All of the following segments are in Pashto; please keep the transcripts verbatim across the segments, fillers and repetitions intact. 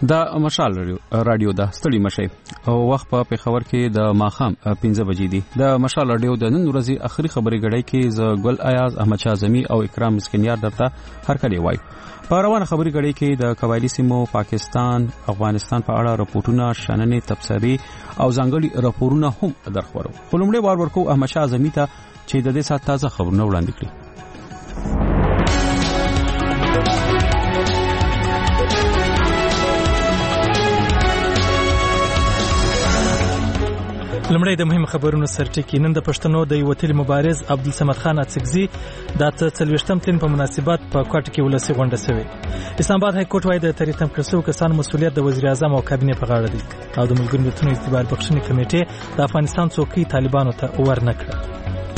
دا مشال رادیو دا ستړي مشي او وخت په پیښور کې د ماخام پنځه بجې دي. د مشال رادیو د نن ورځې اخري خبري غړي کې ز ګل ایاز احمد شاه زمي او اکرام مسکینیار درته هر کله وای. په روانه خبري غړي کې د قبایلی سیمو پاکستان افغانستان په اړه راپورټونه شننې تبصري او ځانګړي راپورونه هم درخورو. خلمړې وار ورکو احمد شاه زمي ته چې د دې سات تازه خبرونه وړاندې کړي. لمړی د مهم خبرونو سرټکی. نن د پښتنو د وتل مبارز عبدالصمد خان اڅکزي د څلوېښتم تلین په مناسبت په کوټه کې ولسی غونډه شوې. اسلام آباد های کورټ وايي د تریتم کړسو کسان مسؤلیت د وزیر اعظم او کابینې په غاړه دی او د ملګرو ملتونو اعتبار بخښنې کمیټې د افغانستان څوکۍ طالبانو ته ورنکړه.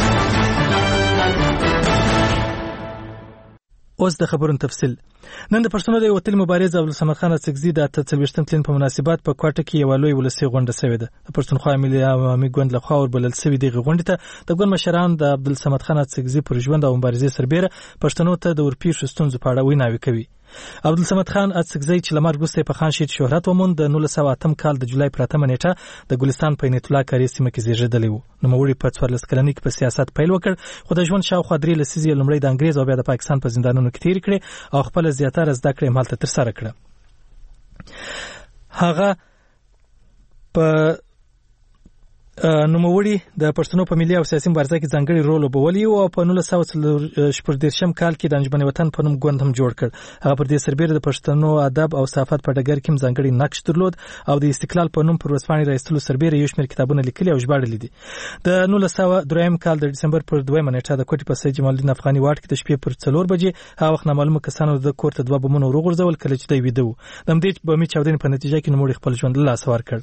اوس د خبرونو تفصیل. نن د پښتنو د وتل مبارز عبدالصمد خان اڅکزي د څلوېښتم تلین په مناسبت په کوټه کې یو لوی ولسی غونډه شوې ده. د پښتونخوا ملي عوامي ګوند لخوا وربلل شوې دغه غونډه ته د ګوند مشران د عبدالصمد خان اڅکزي پر ژوند او مبارزې سربېره پښتنو ته د ورپېښو ستونزو په اړه ویناوې کوي. عبدالصمد خان اڅکزي چې لمر ګوسته په خان شهید شهرت وموند د نولس سوه اتم کال د جولای پر اتمه نیټه د ګلستان په عنایت الله کاری سیمه کې زیږیدلی و. نوموړي په څوارلس کلنۍ کې په سیاست پیل وکړ خو د ژوند شاوخوا درې لسیزې لومړی د انګریز او بیا د پاکستان په زندانونو کې تیر کړې او خپل زیاتره زده کړې مالته ترسره کړه. هغه په نوموړي د پښتنو په ملي او سیاسي مبارزه کې ځانګړي رول وبولي او په نولس سوه شپږدېرشم کال کې د انجمن وطن په نوم ګوند هم جوړ کړ. هغه پر دې سربېره د پښتنو ادب او صحافت په ډګر کې هم ځانګړي نقش درلود او د استقلال په نوم پر ورځپاڼې راایستلو سربېره یو شمېر کتابونه لیکلي او ژباړلي دي. د نولس سوه درېیم کال د ډسمبر پر دویمه نیټه د کوټې په سید جمال الدین افغاني واټ کې د شپې پر څلور بجې هغه وخت نامعلومه کسانو د کور ته دوه بمونه وروغورځول کله چې دی ویده و. د همدې بمي چاودنې په نتیجه کې نوموړي خپل ژوند له لاسه ورکړ.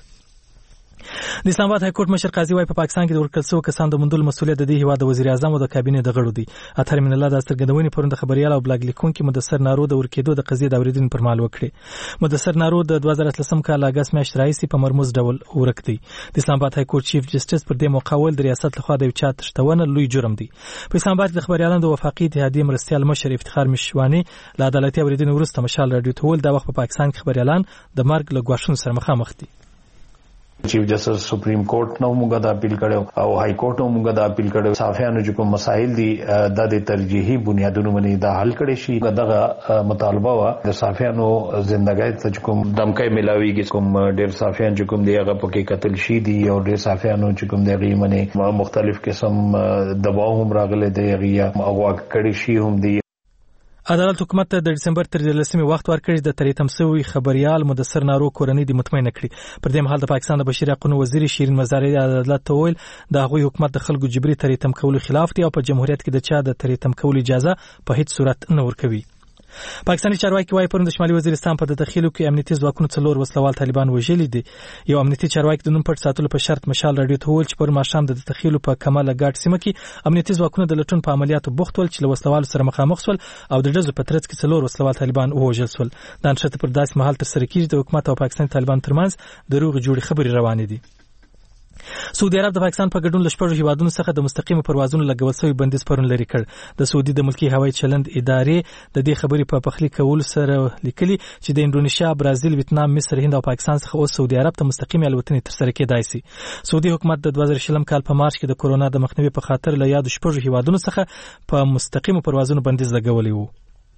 د اسلام آباد های کورټ مشر قاضي وايي په پاکستان کې د ورکړل شوو کسانو د موندلو مسؤلیت د دې هیواد د وزیر اعظم او د کابینې د غړو دی. اطهر من الله د څرګندونې پرون د خبريال او بلاګ لیکونکي مدثر نارو د ورکېدو د قضیې د اوریدنې پر مهال وکړي. مدثر نارو د دوه زره اتلسم کال اگست میاشتې راهیسې په مرموز ډول ورک دی. د اسلام آباد های کورټ چیف جسټس پر دې موقع ویل د ریاست لخوا د یو چا تشتونه لوی جرم دی. په اسلام آباد کې د خبريالانو د وفاقي اتحادیې مرستیال مشر افتخار مشوانی له عدالتي اوریدنې وروسته مشال رادیو ته ویل دا وخت په پاکستان کې خبريالان د مرګ له ګواښونو سره مخامخ دي. چیف جسټس سپریم کورټ نو موږ د اپیل کړو او های کورټ نو موږ د اپیل کړو صافیانو چې کوم مسایل دي د د ترجیحي بنیادونو باندې د حل کړي شي دغه مطالبه وا د صافیانو ژوندۍ ته کوم دمکې ملاويږي کوم ډېر صافیان چې کوم دی هغه پکې قتل شي دي او ډېر صافیانو چې کوم دی غیمنه مختلف قسم دباو هم راغلي دی غیا او کړي شي هم دی. عدالت حکومت ته د ډسمبر تر لسمې وخت ورکړی د تریتم سوي خبريال مدثر نارو کورنۍ د مطمئنه کړي. پر دې مهال د پاکستان د بشري حقوقو وزیر شیرین مزاري عدالت ته ویل د هغوی حکومت د خلکو جبري تریتم کولو خلاف دی او په جمهوریت کې د چا د تریتم کولو اجازه په هیڅ صورت نه ورکوي. پاکستاني چارواکي وايي پرون د شمالي وزیرستان په تدخلو کې امنیتي ځواکونو څلور وسلوال طالبان وژلي دي. یو امنیتي چارواکي د نوم پټ ساتلو په شرط مشال رادیو ته ویل چې پر ماښام د تدخلو په کماله ګاټ سیمه کې امنیتي ځواکونو د لټون په عملیاتو بوخت ول چې له وسلوالو سره مخامخ شول او د ډزو په ترڅ کې څلور وسلوال طالبان وژل شول. دا نشته پر داسې مهال تر سره کېږي د حکومت او پاکستاني طالبان ترمنځ د روغ جوړې خبرې روانې دي. سعودي عرب د پاکستان په ګډون له شپږو هیوادونو څخه د مستقیمو پروازونو لګول شوی بندیز پرون لري کړ. د سعودي د ملکی هوایي چلند ادارې د دې خبرې په پخلی کول سره لیکلي چې د انډونیشیا، برازیل، ویتنام، مصر، هند او پاکستان څخه اوس سعودي عرب ته مستقیمه الوتنې تر سره کېدای شي. سعودي حکومت د دوه زره شلم کال په مارچ کې د کورونا د مخنیوي په خاطر له یادو شپږو هیوادونو څخه په مستقیمو پروازونو بندیز لګولی و.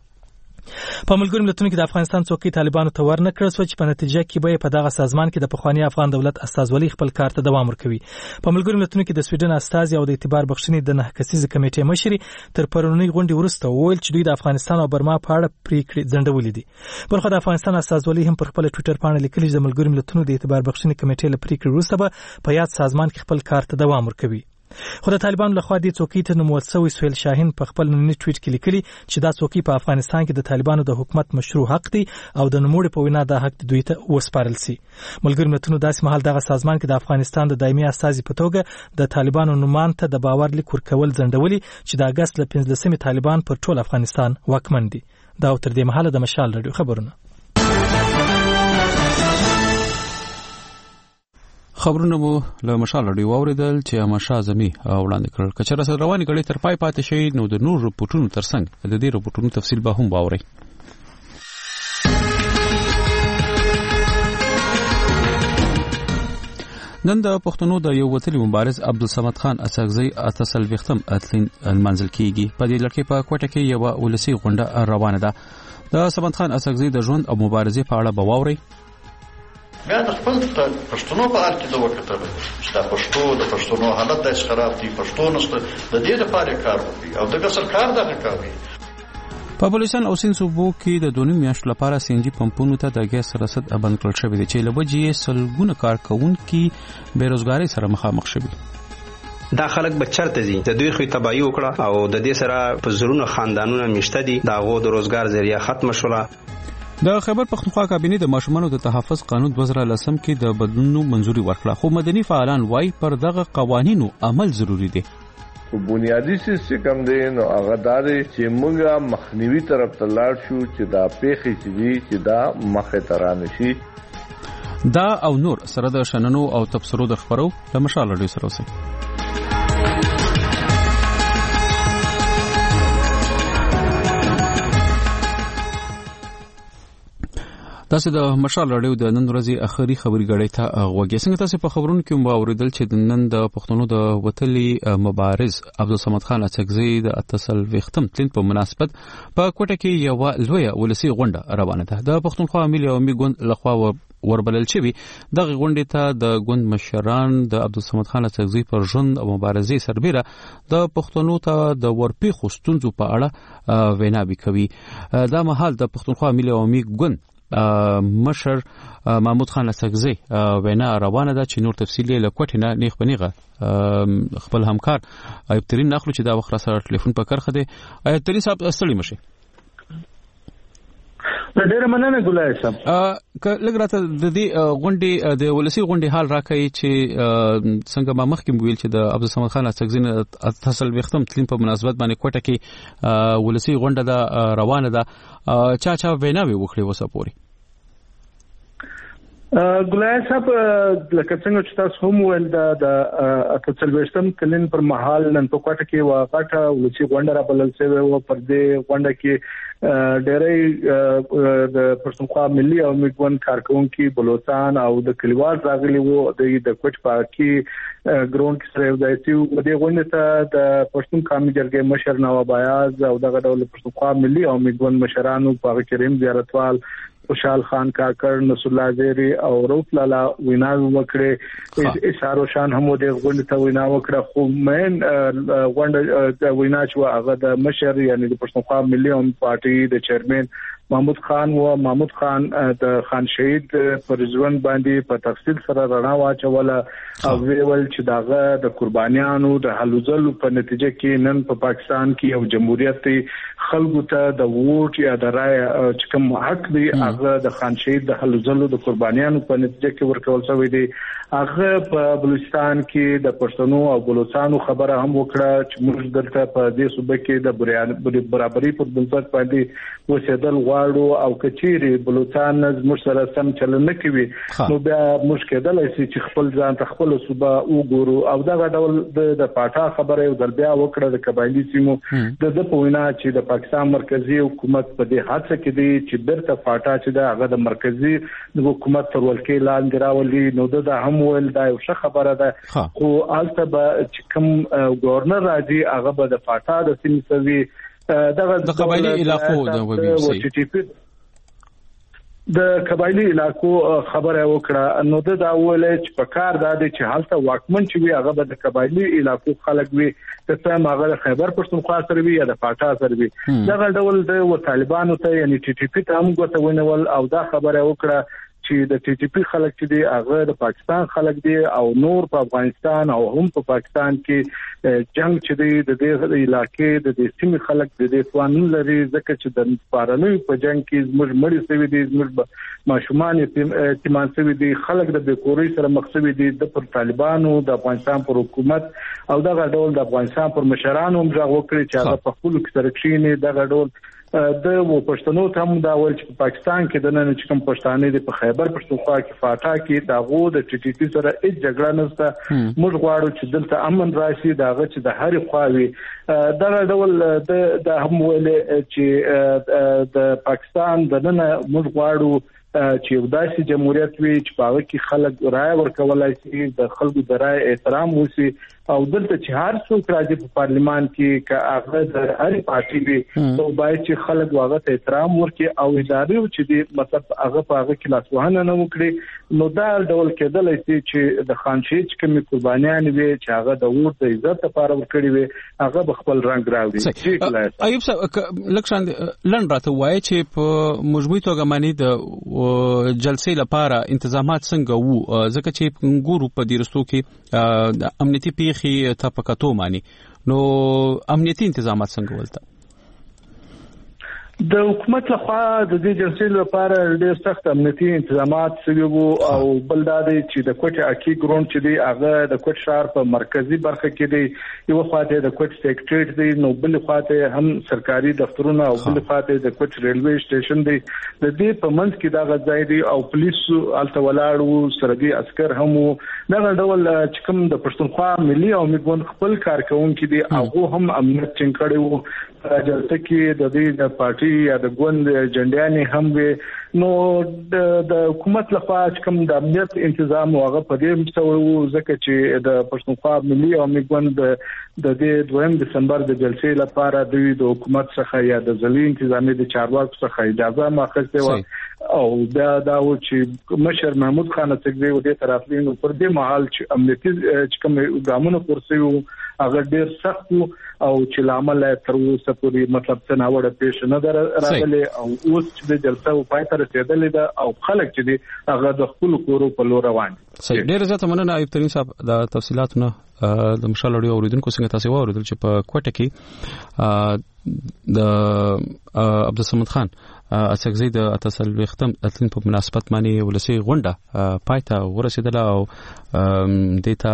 په ملګرو ملتونو کې د افغانستان څوکۍ طالبانو ته ورنکړل شو چې په نتیجه کې به په دغه سازمان کې د پخوانی افغان دولت استازولي خپل کار ته دوام ورکوي. په ملګرو ملتونو کې د سویډن استازي او د اعتبار بخښنې د نه کسیزه کمیټې مشري تر پرونی غونډې وروسته وویل چې دوی د افغانستان او برما په اړه پریکړې ځنډولې دي. برخه د افغانستان استازولي هم پر خپل ټوئیټر باندې لیکلي چې د ملګرو ملتونو د اعتبار بخښنې کمیټې له پریکړې وروسته به په یاد سازمان کې خپل کار ته دوام ورکوي. خو د طالبانو لخوا د څوکۍ ته نومول شوی سهیل شاهین په خپل ننني ټویټ کې لیکلي چې دا څوکۍ په افغانستان کې د طالبانو د حکومت مشروع حق دی او د نوموړي په وینا دا حق دوی ته وسپارل شي. ملګرو ملتونو داسې مهال دغه سازمان کې د افغانستان د دایمي استازي په توګه د طالبانو نومان ته د باور لیک ورکول ځنډولي چې د اگست له پنځلسمې طالبان پر ټول افغانستان واکمن دي. دا تر دې مهاله د مشال رادیو خبرونه. خبرونه مو له مشال رادیو واوریدل چې امشا زمي وړاندې کړل. کچره سره رواني کړي تر پای پاتې شي نو د نور رپورټونو ترڅنګ د دې رپورټونو تفصیل به هم باوري. نن د پښتنو د یو وتلی مبارز عبدالصمد خان اساغزی اتصل وختم اتلین المنزل کیږي په دې لړ کې په کوټه کې یو ولسی غونډه روانه ده د صمد خان اساغزی د ژوند او مبارزې په اړه بواوري بیا د خپل پښتنو په اړه کې د وکړه چې د پښتو د پښتنو حالت د خراب دي پښتو نشته د دې لپاره کار وکړي او دغه سرکار دغه کوي په بلوچستان او سیند صوبو کې د دوه میاشتو لپاره سي ان جي پمپونو ته د ګیس رسد بند کړل شوی دی چې لوجې سلګونه کارکونکو بیروزګاری سره مخامخ شوي دا خلک به چرته دي د دوی خو تباہي وکړه او د دې سره په زرونو خاندانونو میشته دي دا غو د روزګار ذریعہ ختم شوله د خیبر پختونخوا کابینه د ماشومانو د تحفظ قانون دوه زره لسم کې د بدلونونو منځوري ورکړه خو مدني فعالان وايي پر دغه قوانینو عمل ضروری دی بنیادی سیستم دی نو هغه دار چې موږ مخنیوي طرف ته لاړ شو چې دا پیخي چې دا مخه ترانه شي دا او نور سره د شننو او تبصرو د خبرو د مشال لري سره اوسه تاسو د مشال رادیو د نن ورځې اخري خبري غړې ته غوږی څنګه تاسو په خبرونو کې مو اوریدل چې د نن د پښتنو د وتلي مبارز عبدالصمد خان اساغزی د اتصل وختم تلین په مناسبت په کوټه کې یو لوی ولسی غونډه روانه ده د پښتونخوا ملي عوامي ګوند لخوا وربلل شوی دغه غونډه ته د ګوند مشران د عبدالصمد خان اساغزی پر ژوند او مبارزې سربېره د پښتنو ته د ورپی خوستونزو په اړه وینا وکوي دا مهال د پښتونخوا ملي عوامي ګوند مشر محمود خان اساغزی وینا روانه ده چې نور تفصیلی له کوټه نه نیخ بنیغه خپل همکار ایوب ترین نخلو چې دا وخت را سره ټلیفون په کرخه دی ایوب ترین صاحب استړي مشه ډېر مننه ګلای صاحب ا لګراته د دې غونډې د ولسی غونډې حال راکړي چې څنګه ما مخکې ویل چې د عبدالصمد خان اساغزی اتصل وختم تلین په مناسبت باندې کوټه کې ولسی غونډه ده روانه ده چا چا ویناوي وکړي وسه پوري ګلای صاحب لکه څنګه چې تاسو هم ول د اتصل وختم تلین پر محل نن په کوټه کې واقعه ولسی غونډه را بلل شوی او پر دې غونډه کې ډېرې د پښتونخوا ملي او میګون کارکونکو بلوچستان او د کلیوال راغلي وو د کوټ پاکي ګراوند کې سره ځای چې د دې غونډې ته د پښتون قومي جرګې مشر نواب ایاز او دغه ډول پښتونخوا ملي او میګون مشرانو په کریم زیارتوال خوشحال خان کاکر نصر الله زيري او روف لالا وینا وکړي اشارو شان هم د غونډې ته وینا وکړه خو مین غونډه وینا چې هغه د مشر یعنی د پښتونخوا ملي او پارټي د چیرمن محمود خان و محمود خان د خان شهید پر ژوند باندې په تفصیل سره رڼا واچوله او ویل چې داغه د قربانیانو د حلوزل په نتیجه کې نن په پاکستان کې یو جمهوریت خلکو ته د ووټ یا د رای چې کوم حق دی هغه د خان شهید د حلوزل د قربانیانو په نتیجه کې ورکول شوی دی هغه په بلوچستان کې د پښتنو او بلوچستانو خبره هم وکړه چې موږ دلته په دې صوبه کې د برابرۍ په بنسټ باندې وسیدل او کچيري بلوچستان زموږ سره سم چلن نه کوي نو بیا مشکل دی چې خپل ځان ته خپل صوبه وګورو او دا ډول د پاټا خبره یو ځل بیا وکړه د قبایلی سیمو د د پوینا چې د پاکستان مرکزی حکومت په دې حادثه کې دی چې برته پاټا چې د هغه د مرکزی د حکومت تر ولکې لاندې راولي نو د هم ویل دا یو ښه خبره ده خو البته چې کوم گورنر راځي هغه به د پاټا د سیمې سوي د قبایلی علاقو د وبي د قبایلی علاقو خبره وکړه نو د دا ولې چې په کار د دې چې حالت واکمن چې وي هغه د قبایلی علاقو خلک وي ته هغه خیبر پښتونخوا سره وي یا د پاټا سره وي دا ډول د طالبانو ته یعنی ټي ټي پی ته هم غوته ونول او دا خبره وکړه چې د ټي ټي پی خلک چې دی هغه د پاکستان خلک دی او نور په افغانستان او هم په پاکستان کې جنگ چې دی د دې علاقې د دې سیمې خلک د دې توانون لري ځکه چې د پارنوي په جنگ کې زموږ مړی سوي دي زموږ ماشومان یتیمان سوي دي خلک د بیکوري سره مخ سوي دي د پر طالبانو د افغانستان پر حکومت او دغه ډول د افغانستان پر مشرانو هم ځای وکړي چې هغه په خپل کې سره کښیني دغه ډول د و پښتنو ته هم دا ول چې پاکستان کې د نن چې کوم پښتانه د په خیبر پښتونخوا کې فاټا کې داغو د ټي ټي پی سره هیڅ جګړه نشته موږ غواړو چې دلته امن راشي داغه چې د هر خواوي دا ډول د هم ول چې د پاکستان د نن موږ غواړو چې یو داسې جمهوریت وي چې په هغه کې خلک رائے ورکولای شي، د خلکو د رائے احترام وشي، او دلته چې هر څوک راځي په پارلیمان کې که هغه د هرې پارټي وي نو باید چې خلک هغه ته احترام ورکړي او ادارې چې دي مطلب هغه په هغه کې لاسوهنه نه وکړي. نو دا ډول کېدلی شي چې د خان شهید چې کومې قربانیانې وي چې هغه د ووټ د عزت لپاره ورکړي وي هغه به خپل رنګ راوړي. ایوب صاحب لږ شان لنډ راته وایي چې په مجموعي توګه معنی د جلسې لپاره انتظامات څنګه وو، ځکه چې ګورو په دې رستو کې د امنیتي پیښې ته په کتو معنی نو امنیتي انتظامات څنګه ولته؟ د حکومت لخوا د دې جلسې لپاره ډېر سخت امنیتي انتظامات شوي وو، او بل دا دی چې د کوټ اکی ګراوند چې دی هغه د کوټ ښار په مرکزی برخه کې دی، یو خواته د کوټ سیکریټریټ دی، نو بل خواته هم سرکاري دفترونه او بل خواته د کوټ ریلوی سټیشن دی. د دې په منځ کې دا غځای دی او پولیس الته ولاړو، سرګي عسكر هم وو. دا ډول چې کوم د پښتونخوا ملي او میګون خپل کارکونکو دي هغه هم امنیت ټینګ کړی وو. جلسه کې د دې د پارټي یا د ګوند جنډیانې هم وي. نو د حکومت لخوا چې کوم د امنیت تنظیم هغه په دې مستوي وو، ځکه چې د پښتونخوا ملي او میګوند د دې دویم دسمبر د جلسې لپاره د حکومت څخه یا د ځلي انتظامی د چارواکو څخه اجازه ماخذته و، او دا دا و چې مشر محمود خان څنګه و دې طرفین پر دې محل چې امنیتي چې کوم ګامونه پرسي وو هغه ډیر سخت او چې لامل تر اوسه پورې مطلب څه ناوړه پیښ نه راغلي، او اوس چې د جلسه په پای ته رسیدلې ده او خلک چې دي هغه د خپل کورو په لور روان دي. صحیح، ډیر زیاته مننه ایوب ترین صاحب د تفصیلاتونو د مشال اړیو اوریدونکو څنګه تاسو واوریدل چې په کوټه کې د عبدالصمد خان اڅکزی د اتصال وختم اتلین په مناسبت باندې ولسی غونډه پایته ورسېدله او دیتا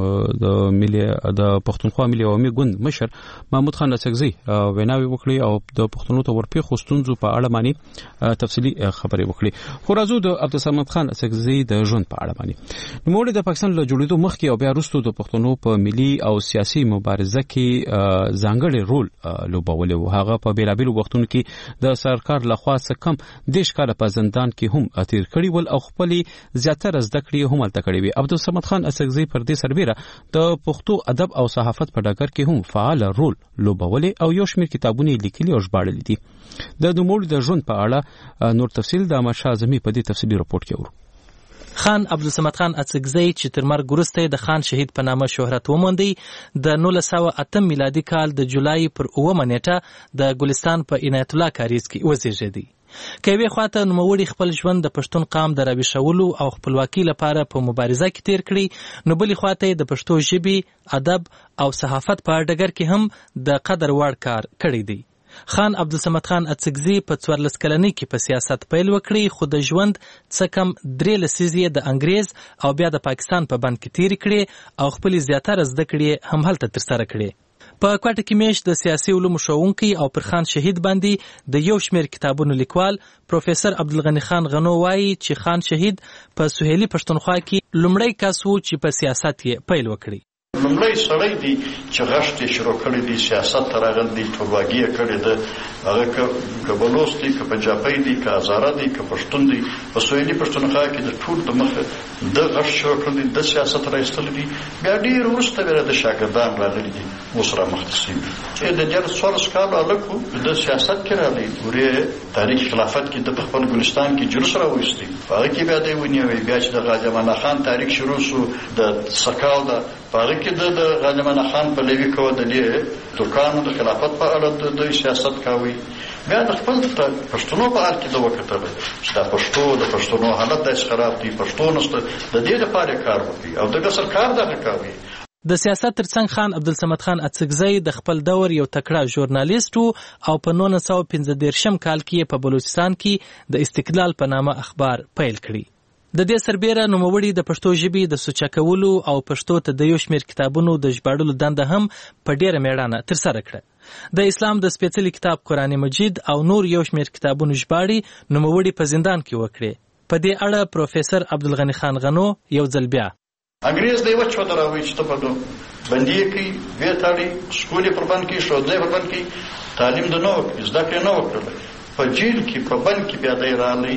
د ملي د پښتونخوا ملي عوامي ګوند مشر محمود خان اڅکزی ویناوي وکړي او د پښتنو ته ورپی خوستونزو په اړه باندې تفصیلی خبرې وکړي. خو راځو د عبدالصمد خان اڅکزی د ژوند په اړه باندې. نو د پاکستان له جوړېدو مخکې او بیا وروسته د پښتنو په ملي او سیاسي مبارزه کې ځانګړی رول لوبولی و. هغه په بیلابیلو وختونو کې د سرکار خوا څخه کم دیش کاله په زندان کې هم تیر کړي ول او خپل زیاتره زده کړې هم الته کړې وي. عبدالصمد خان اڅکزی پر دې سربېره د پښتو ادب او صحافت په ډګر کې هم فعال رول لوبولې او یو شمېر کتابونه لیکلي او ژباړلي دي. د نوموړي د ژوند په اړه نور تفصیل د احمد شاه اعظمي په دې تفصیلي رپورت کې ورو. خان عبدالصمد خان اڅکزی چې تر مرګ وروسته د خان شهید په نامه شهرت وموندی، د نولس سوه اتم میلادي کال د جولای پر اوومه نیټه د ګلستان په عنایت الله کاریز کې وزیږېدی. که یوې خواته نوموړي خپل ژوند د پښتون قام د راویښولو او خپلواکۍ لپاره په مبارزه کې تیر کړي، نو بلې خواته د پښتو ژبې، ادب او صحافت په ډګر کې هم د قدر وړ کار کړی دی. خان عبدالصمد خان اڅکزی په څوارلس کلنۍ کې په سیاست پیل وکړي، خو د ژوند څه کم درې لسیزې د انګریز او بیا د پاکستان په بند کې تیرې کړې او خپلې زیاتره زده کړې هم هلته ترسره کړې. په کوټه کې میشت د سیاسي علومو ښوونکی او پر خان شهید باندې د یو شمېر کتابونو لیکوال پروفیسور عبدالغني خان غنو وایي چې خان شهید په سهیلي پښتونخوا کې لومړی کس و چې په سیاست یې پیل وکړي. لومړی سړی دی چې غشت یې شروع کړی دی، سیاست ته راغلی دی، ټولواګي یې کړې ده. هغه که بلوڅ دی، که پنجابی دی، که هزاره دی، که پښتون دی، په سویلي پښتونخوا کې د ټول د مخه د غشت شروع کړی دی، د سیاست را ایستلی دی. بیا ډېر وروسته بیا د شاګردان راغلي دي، اوس را مخته شوي چې د دیارلس څوارلس کالو هلک و د سیاست کې راغلی. ورې تاریخ خلافت کې د په خپل ګلستان کې جلوس راوایستی، په هغه کې بیا دی ونیوی. بیا چې د غازي امان الله خان تاریخ شروع شو د سکاو ده، په هغه کې د غازي امان الله خان په لیوي کوه د دې ترکانو د خلافت په اړه د سیاست کوي. بیا د خپل پښتنو په اړه کې د وکتل چې دا پښتو د پښتنو حالت داسې خراب دی، پښتو نشته، د دې لپاره کار وکړي او دغه سرکار دغه کوي. د سیاست ترڅنګ خان عبدالصمد خان اڅکزی د خپل دور یو تکړه ژورنالیست او په نولس سوه پنځه دېرشم کال کې په بلوچستان کې د استقلال په نامه اخبار پیل کړي. د دې سربېره نوموړي د پښتو ژبې د سوچه کولو او پښتو ته د یو شمېر کتابونو د ژباړلو دنده هم په ډېره مېړانه ترسره کړه. د اسلام د سپېڅلي کتاب قرآن مجید او نور یو شمېر کتابونو ژباړې نوموړي په زندان کې وکړې. په دې اړه پروفیسور عبدالغني خان غنو یو ځل بیا انګریز دی وچ ودر راوي چې ته په دو بندي کوي، وی تاړي، سکول پر بند کې، ښوونځي پر بند کې، تعلیم د نو زده کړې نه وکړل. په جیل کې په بند کې بیا دی رالی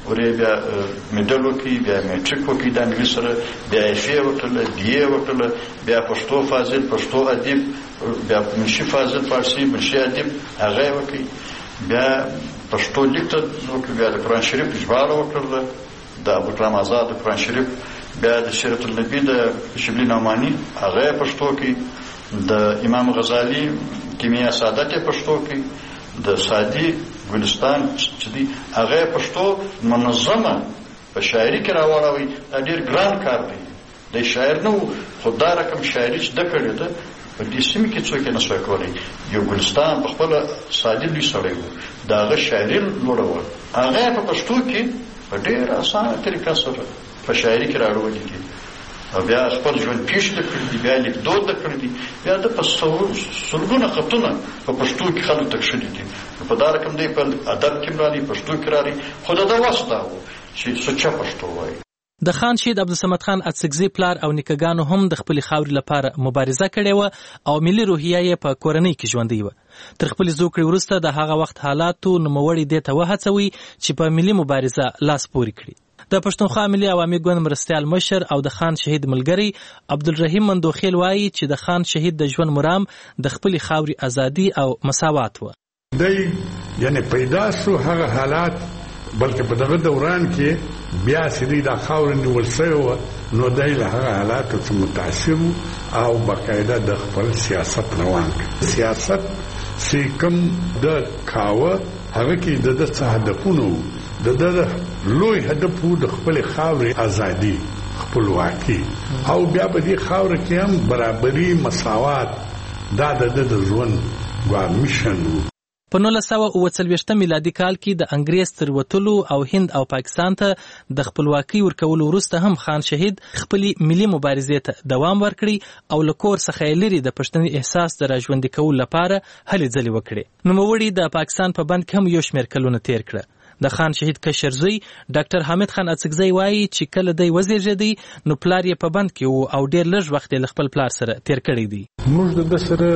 ورې بیا میډل وکړي بیا میټریک وکړي د انګلیس سره بیا اف ای وکړله بی ای وکړله بیا پښتو فاضل پښتو ادب بیا منشي فاضل فارسي منشي ادب هغه وکړي بیا پښتو لیک ته وکړي بیا د قرآن شریف ژباړه وکړله د ابوکرام آزاد د قرآن شریف بیا د سیرت النبی د شبلی نعمانی هغه پښتو کې د امام غزالی کیمیا سعادت پښتو کې د سادی ګلستان چې دی هغه پښتو منظمه په شاعري کې راوړوي دا ډیر ګران کار دی د شاعر نو خدای رقم شاعري چې د کړی ده په دې سیمه کې څوک نه سوي کولی یو ګلستان په خپل سادی لوي سړی وو دا هغه شاعري لوړول هغه په پښتو کې په ډیر اسانه طریقه سره په شاعري کې راوړل دي او بیا خپل ژوند پیښ د کړی دی بیا لیک دوه د کړی دی بیا د پښتو سلګونه خطونه په پښتو کې خلک تکشلي دي په دا رقم دی په ادب کې مرالي پښتو کې راځي خدای دا واسطه وو چې سچا پښتو وایي د خان شهید عبدالصمد خان اڅکزي پلار او نیکګانو هم د خپل خاورې لپاره مبارزه کړې و او ملي روحیه یې په کورنۍ کې ژوندۍ و تر خپل زوکړې وروسته د هغه وخت حالاتو نوموړي دې ته وهڅوي چې په ملي مبارزه لاس پورې کړي د پښتونخوا ملي عوامي ګوند مرستيال مشر او د خان شهید ملګری عبدالرحیم مندوخیل وایي چې د خان شهید د ژوند مرام د خپل خاورې ازادي او مساوات و دی یعنی پیدا شو هغه حالات بلکې په دغه دوران کې بیا سړي د خاورې نیول شوی نو دی له هغه حالاتو څخه متاثر او باقاعده د خپل سیاست روان سیاست چې کوم د کاوه هغه کې د د څه هدفونه د د لوی هدف د خپل خاورې ازادي خپلواکي او بیا په دې خاورې کې هم برابرۍ مساوات دا د د ژوند ګواه میشن په نولس سوه اوه څلوېښتم میلادي کال کې د انګریز تر وتلو او هند او پاکستان ته د خپلواکۍ ورکولو وروسته هم خان شهید خپلې ملي مبارزې ته دوام ورکړي او له کور څخه یې لرې د پښتني احساس د راژوندي کولو لپاره هلې ځلې وکړې نوموړي د پاکستان په بند کې هم یو شمېر کلونه تیر کړه د خان شهید کشر زوی ډاکټر حامد خان اڅکزی وایي چې کله دی وزیږېدی نو پلار یې په بند کې و او ډېر لږ وخت یې له خپل پلار سره تیر کړی دی موږ د سره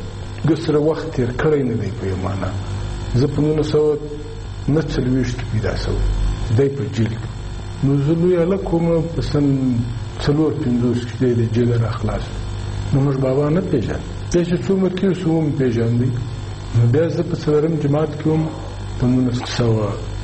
د سره وخت تیر کړی نه دی په معنا زه په نولس سوه نه څلوېښت کې پیدا شوم دی په جیل نو زه لوی هلک وم په سن څلور پنځوس کې دی د جیل را خلاص نو موږ بابا نه پېژاند بیا چې څومره تېر شو ومې پېژاندی نو بیا زه په څلورم جماعت کې وم په نولس سوه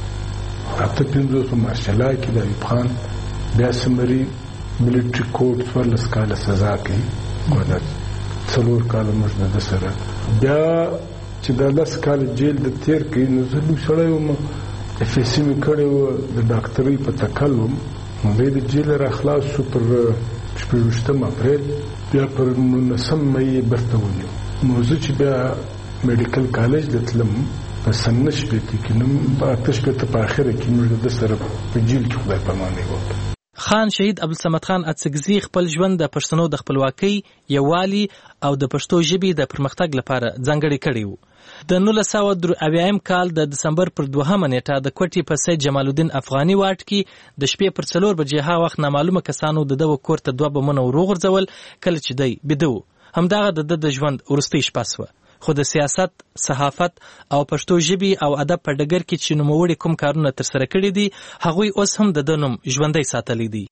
اته پنځوس په مارشالا کې د ایوب خان بیا سمري ملیټري کوډ څوارلس کاله سزا کوي ګودا څلور کاله موږ د سره بیا چې د لس کاله جیل د تیر کې نو زه لوی سړی وم اف اس سی مې کړی و د ډاکټرۍ په تکل وم نو دی د جیل را خلاص شو پر شپږویشتم اپریل بیا پر نولسم مۍ یې بیرته ونیو نو زه چې بیا میډیکل کالج ته تلم په سن شپېته کې نو په اته شپېته په اخره کې موږ د سره په جیل کې خدای پاماني وکړه خان شهید عبدالصمد خان اڅکزي خپل ژوند د پښتنو د خپلواکۍ یووالي او د پښتو ژبې د پرمختګ لپاره ځانګړی کړی و د نولس سوه درې اویایم کال د دسمبر پر دوهمه نیټه د کوټې په سید جمال الدین افغاني واټ کې د شپې پر څلور بجې هغه وخت نامعلومه کسانو د ده کور ته دوه بمونه ور وغورځول کله چې دی بیده و همدغه د ده د ژوند وروستۍ شپه سوه خو د سیاست، صحافت او پښتو ژبې او ادب په ډګر کې چې نوموړي کوم کارونه ترسره کړي دي هغوی اوس هم د ده نوم ژوندی ساتلی دی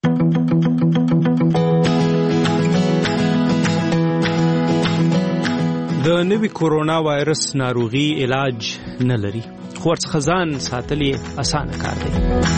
د نوي کورونا وایرس ناروغي علاج نه لري خو ورڅخه ځان ساتل یې اسانه کار دی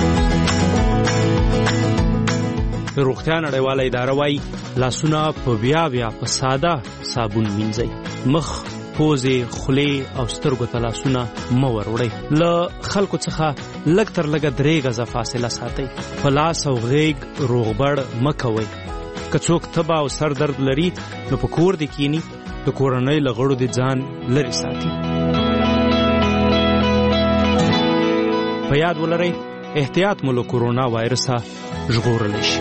روغتیا نړیواله اداره وایي لاسونه په بیا بیا په ساده صابون مینځئ مخ پوزې خولې او سترګو ته لاسونه مه وروړئ له خلکو څخه لږ تر لږه درې غزه فاصله ساتئ په لاس او غیږ روغبړ مه کوئ که څوک تبه او سر درد لري نو په کور دې کینی د کورنۍ له غړو دې ځان لرې ساتي په یاد ولرئ احتیاط مو له کورونا وایرسه ژغورلی شي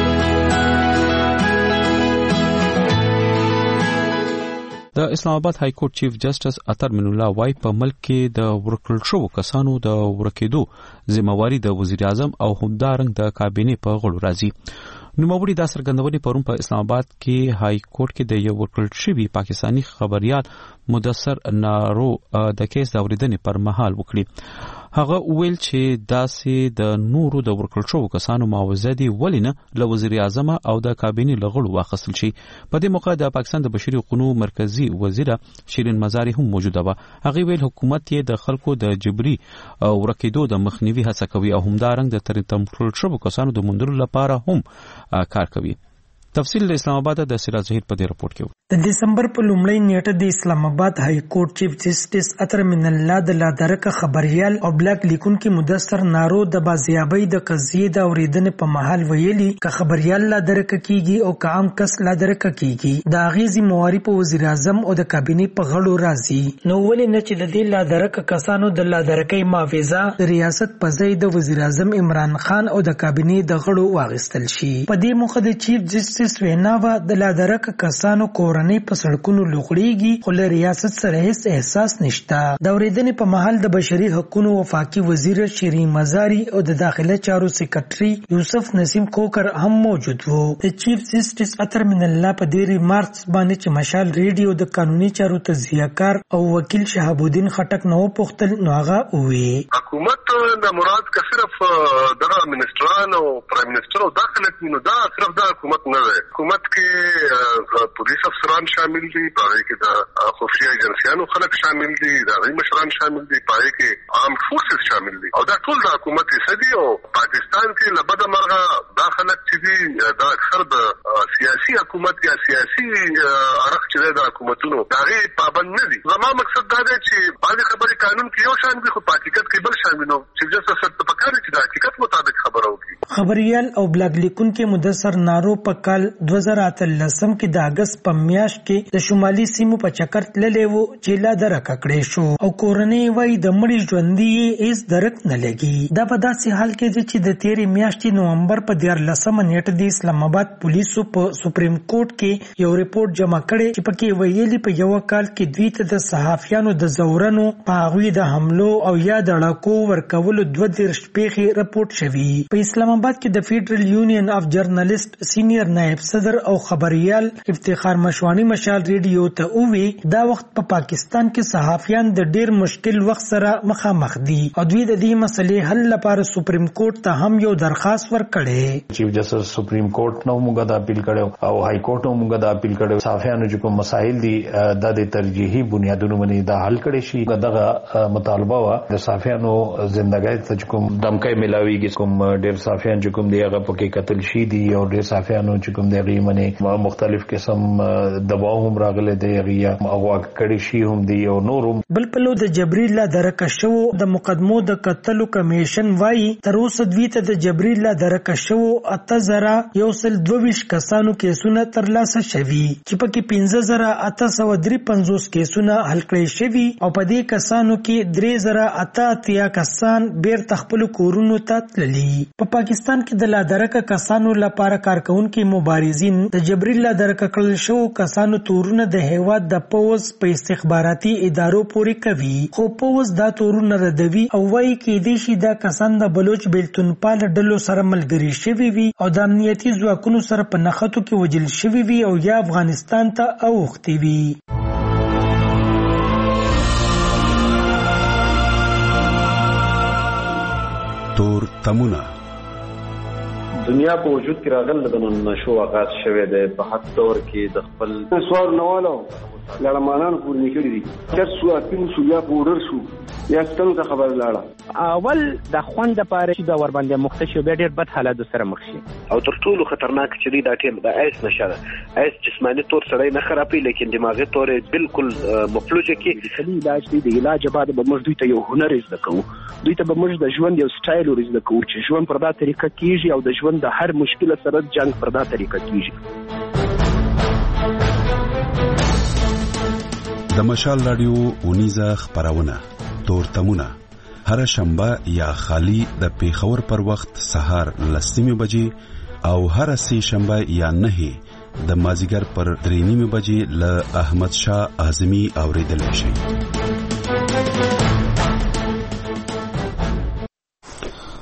د اسلام آباد های کورټ چیف جسټس عطر من الله وای په ملک کې د ورکړل شوو کسانو د ورکېدو ذمہواری د وزیر اعظم او همدارنګ د کابینې په غړو راځي نوموړي دا څرګندونې پرون په اسلام آباد کې های کورټ کې د یو ورکړل شوي پاکستانی خبريال مدثر نارو د کیس د اوریدنې پر مهال وکړي هغه ویل چې داسې د نورو د ورکړل شوو کسانو معاوضه دی ولینه له وزیر اعظم او د کابینې لغړو واخیستل شي. په دې موقع د پاکستان د بشري حقوقو مرکزی وزیره شیرین مزاری هم موجوده و. هغه ویل حکومت یې د خلکو د جبري ورکېدو د مخنیوي هڅه کوي او همدارنګ د ترتیب شوو کسانو د موندلو لپاره هم کار کوي. تفصیل د اسلام آباد د سراج ظهیر په دې رپورت کې. د دسمبر په لومړۍ نیټه د اسلام آباد های کورټ چیف جسټس اطهر من الله د لادرکه خبريال او بلاک لیکونکو مدثر نارو د بازیابۍ د قضیې د اوریدنې په محل ویلي ک خبريال لادرکه کیږي او ک عام کس لادرکه کیږي د اغیزي مواري په وزیر اعظم او د کابینې په غړو راځي. نو ولې نه چې د دې لادرکه کسانو د لادرکې معاوضه د ریاست په ځای د وزیر اعظم عمران خان او د کابینې د غړو واغستل شي. په دې موخه د چیف جسټس ویناوه د لادرکه کسانو کورنۍ په سړکونو لوخړيږي خو له ریاست سره هیڅ احساس نشته. د اوریدنې په محل د بشري حقوقو وفاقي وزیر شیرین مزاری او د داخله چارو سیکریټري یوسف نسیم کوکر هم موجود وو. د چیف جسټس اطهر من الله په دې ریمارکس باندې چې مشال ریډیو د قانوني چارو تجزیه‌کار او وکیل شهاب الدین خټک نو پوښتل نو هغه وی حکومت د مراد کا صرف دغه منسټران او پرایم منسټر او داخله نو دا صرف د حکومت نه حکومت کې پولیس افسران شامل دي، پاره کې د خفیه ایجنسیانو خلک شامل دي، د غي مشران شامل دي، پاره کې عام فورسز شامل دي او دا ټول د حکومت حصہ دي. او پاکستان کې لبد مرغه داخله چې دي دا اکثر د سیاسي حکومت یا سیاسي اړخ چې د حکومتونو دغه پابند نه دي. زما مقصد دا دی چې باندې خبري قانون کې یو شان دي خو حقیقت کې بل شان دي. نو چې جسه ست پکاره چې د حقیقت مطابق خبره وکړي. خبريال او بلاک لیکونکو مدثر نارو په کال دوه زره اتلسم کې د اگست په میاشت کې د شمالي سیمو په چکر تللی وو چې لا درک کړې شو او کورنۍ وای د مړي ژوندۍ هیڅ درک نه لګي. دا په داسې حال کې چې د تیرې میاشتې نومبر په دیارلسمه نیټه د اسلام آباد پولیسو په سپریم کورټ کې یو ریپورت جمع کړي چې پکې ویلي په یو کال کې دوی ته د صحافیانو د زورنو په هغوی د حملو او یا د ړکو ورکولو دوه دیرش پیښې رپورت شوي. په اسلام آباد کې د فیډرل یونین اف جرنالست سینیئر نائب صدر او خبريال افتخار مشوانی مشال ریډیو ته ووی دا وخت په پا پاکستان کې صحافیان د ډیر مشکل وخت سره مخامخ دي او دوی د دې مسلې حل لپاره سپریم کورټ ته هم یو درخواست ورکړي. چیف جسټس سپریم کورټ نو موږ د اپیل کړو او های کورټ نو موږ د اپیل کړو صحافیانو چې کوم مسایل دي د د ترجیحي بنیادونو باندې د حل کړي شي. دغه مطالبه وا د صحافیانو ژوندۍ ته کوم دمکې ملاويږي کوم ډیر صحافیان چې کوم دی هغه پکې قتل شي دي او ډیر صحافیانو چې کوم دی منی مختلف قسم دباو هم راغله دی یا اغوا کړي شي هم دی او نورم. بل پلو د جبريل لا درک شو د مقدمو د قتل کمیشن وای تر اوسه دوی ته د جبريل لا درک شو اته زره یو سل دوه کسانو کیسونه ترلاسه شوي چې پکې پنځه زره اته سو درې پنځوس کیسونه حل کړي شوي او په دې کسانو کې درې زره اته اتیا کسان بیر تخپل کورونو ته تللي. په پاکستان کې د لا درک کسانو لپاره کارکونکو مبارزین د جبريل لا درکړل شو کسانو تورونه د هیواد د پوز په استخباراتي ادارو پورې کوي خو پوز دا تورونه ردوي او وایي کې دي چې دا کسان د بلوچ بیلتون پال ډلو سره ملګري شوي وي او د امنیتي ځواکونو سره په نښتو کې وجل شوي وي او یا افغانستان ته اوښتي وي. تور تمونه دنیا په وجود کې راغله د نشو آغاز شوه د په حد تور کې د خپل سوال نوالو لړمانان پورې نکړي دي چې څو اپین شو یا پورر شو یا څنګه خبر لاړه اول د خوند لپاره چې دا ور باندې مختشو به ډېر بد حالات سره مخ شي او تر ټولو خطرناک چې دی دا ټیم د ایس نشه ایس جسمانی تور سره نه خرابې لیکن دماغي تور بالکل مفلوجه کې کلی علاج دی د علاج بعد به موږ دوی ته یو هنر زده کوو دوی ته به موږ د ژوند یو سټایل ورزده کوو چې ژوند پر دا طریقه کیږي او د ژوند د هر مشکل سره جنگ پر دا طریقه کیږي. د مشال رادیو اونیزه خبرونه تور تمونه هر شنبه یا خالی د پیښور پر وخت سهار لسمه بجې او هر سه شنبه یا نه د مازیګر پر درې نیمه بجې ل احمد شاه اعظمي اوریدل شي.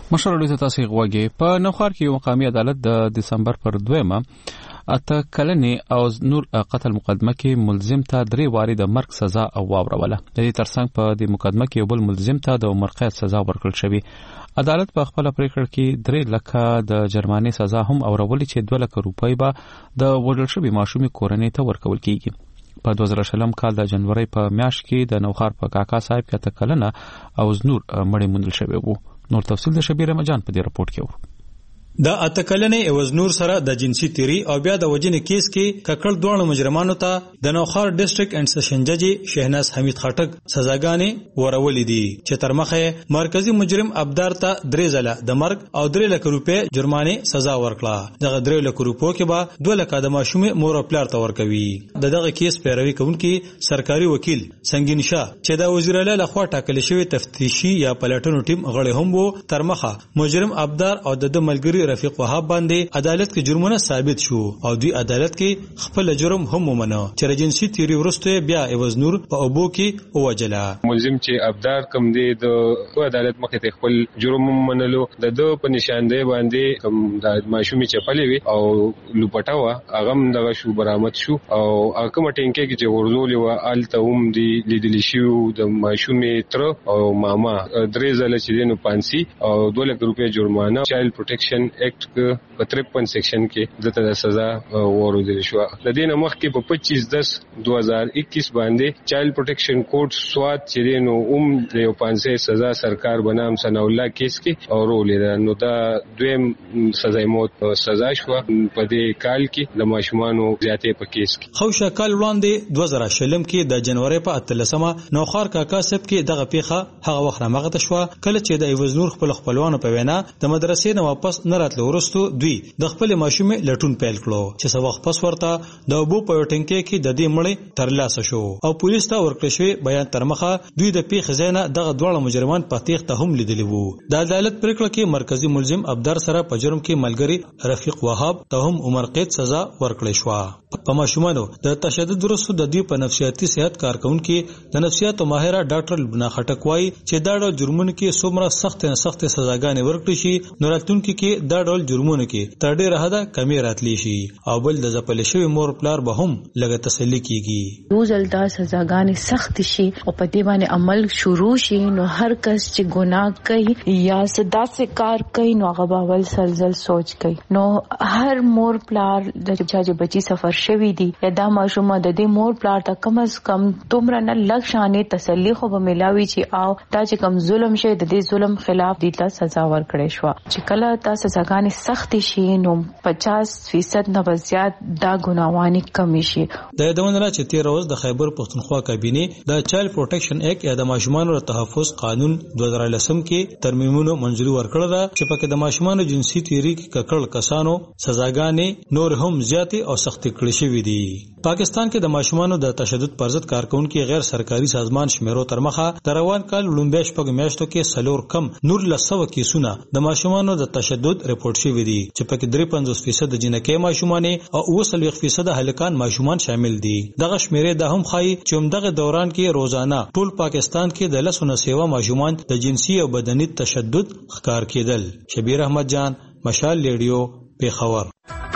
مشر لوی تاسو غوږی په نوخار کې مقامی عدالت د دسمبر پر دویمه اته کلنې او نور قتل مقدمه کې ملزم ته درې واري د مرګ سزا او واوروله. د دې ترڅنګ په دې مقدمه کې یو بل ملزم ته د عمر قید سزا ورکړل شوې. عدالت په خپل پریکړه کې درې لکه د جرمانې سزا هم اورولې چې دوه لکه روپۍ به د وژل شوي ماشومې کورنۍ ته ورکول کیږي. په دوه زره شلم کال د جنوري په میاشت کې د نوخار په کاکا صاحب کې اته کلنه او نور مړی موندل شوی وو. نور تفصیل د شبیر مجان په دې رپورت کې و. د اتکلنې ایوز نور سره د جنسي تیری او بیا د وجنې کیس کې ککړ دوه مجرمانو ته د نوخار ډیسټریکټ اینڈ سیشن جج شهناز حمید خټک سزاګانې ورولې دي چې تر مخه مرکزی مجرم ابدار ته درې ځله د مرګ او درې لک روپۍ جرمانه سزا ورکړه. دغه درې لک روپۍ کې به دوه لک د ماشومې مور او پلار ته ورکوي. د دغه کیس پیروي کوونکي سرکاري وکیل سنگین شاه چې د وزیر اعلی لخوا ټاکل شوی تفتیشي یا پلټنو ټیم غړي هم وو تر مخه مجرم ابدار او د ملګری رفیق وهاب باندې عدالت کې جرمونه ثابت شو او دوی عدالت کې خپل جرم هم ومنه چې جنسي تیری ورسته بیا ایوز نور په ابو کې اوجلا. ملزم چې ابدار کم دی د عدالت مخې ته خپل جرم ومنلو د دو په نشاندهي باندې کم د ماشومې چپلې وي او لوپټاوه هغه دغه شو برآمد شو او هغه مټینګه کې چې ورزولې و الته هم دی لیدل شي د ماشومې تر او ماما درې ځله چې دینو پانسي او دوه لک روپۍ جرمانه چایلډ پروټیکشن ایکټ په ترپن سیکشن کې دته سزا ورودل شو. د دې نه مخکې په پچیس دس دوه هزار اکیس باندې چایلډ پروټیکشن کوډ سواد چې دینو اوم د یو پانسي سزا سرکار بنام ثنا الله کیس کې اورولې نو دا دویم سزا موت سزا شو په دې کال کې د ماشومانو زیاتې په کیس کې. خوشا کال وړاندې دوه زره شلم کې د جنوري په اتلسمه نوخار کاکا صاحب کې دغه پیخه هغه وخت رامغه شو کله چې د ایوز نور خپل خپلوانو په وینا د مدرسې نه واپس نه راتلو ورستو دوی د خپل ماشومې لټون پیل کړو چې څو وخت پس ورته د ابو په ټینګه کې د دې مړی ترلاسه شو او پولیس ته ورکړل شوی بیان تر مخه دوی د پیښې ځای دغه دوه مجرمان په تیښ ته هم لیدلی وو. د عدالت پریکړه کې مرکزی ملزم ابدار سره په جرم کې ملګری رفیق وهاب ته هم عمر قید سزا ورکړل شو. په ماشومانو د تشدد وروسته د دوی په نفسیاتي صحت کارکونکو د نفسیاتو ماهره ډاکټر لبنا خټک وايي چې دا ډول جرمونو کې څومره سخت سخت سزاګانې ورکړي شي نو راتلونکي کې دا ډول جرمونو کې تر ډیره حده کمی راتلی شي او بل د ځپل شوی مور پلار به هم لږه تسلی کیږي. روز الدا سزاګانې سخت شي او په دې باندې عمل شروع شي نو هر کس چې ګناه کوي یا صدا سے کار کوي نو هغه باول سلزل سوچ کوي. نو هر مور پلار د چې بچي سفر شوی دی یا دا ماشومه د دې مور پلار ته کم از کم دومره نه لږ شانې تسلی خو به ملاوي چې او دا چې کم ظلم شي د دې ظلم خلاف دی ته سزا ورکړې شو. چې کله تاسو سزاګانې سخت شي نو پچاس فیصد نه زیات دا ګناوانی کم شي. د یادونه چې تیر ورځ د خیبر پښتونخوا کابینه د چایلډ پروټیکشن ایکټ یا د ماشومانو تحفظ قانون دوه زره لسم کې ترمیمونو منځوري ورکړه چې پکې د ماشومانو جنسي تیری کې ککړ کسانو سزاګانې نور هم زیاتې او سخت کړي شوې دي. پاکستان کې د ماشومانو د تشدد پر ضد کارکونکو غیر سرکاري سازمان شمیرو تر مخه د روان کال لومبه شپږ میاشتو کې سلور کم نور لسو کیسونه د ماشومانو د تشدد ریپورت شوی دي چې پکې درې پنځوس فیصد جنکې ماشومان او اوه څلوېښت فیصد هلکان ماشومان شامل دي. دغه شمیرې د هم خای چې همدغه دوران کې روزانه ټول پاکستان کې د لسو نه سیوا ماشومان د جنسي او بدني تشدد ښکار کېدل. شبیر احمد جان مشال ریډیو پیښور.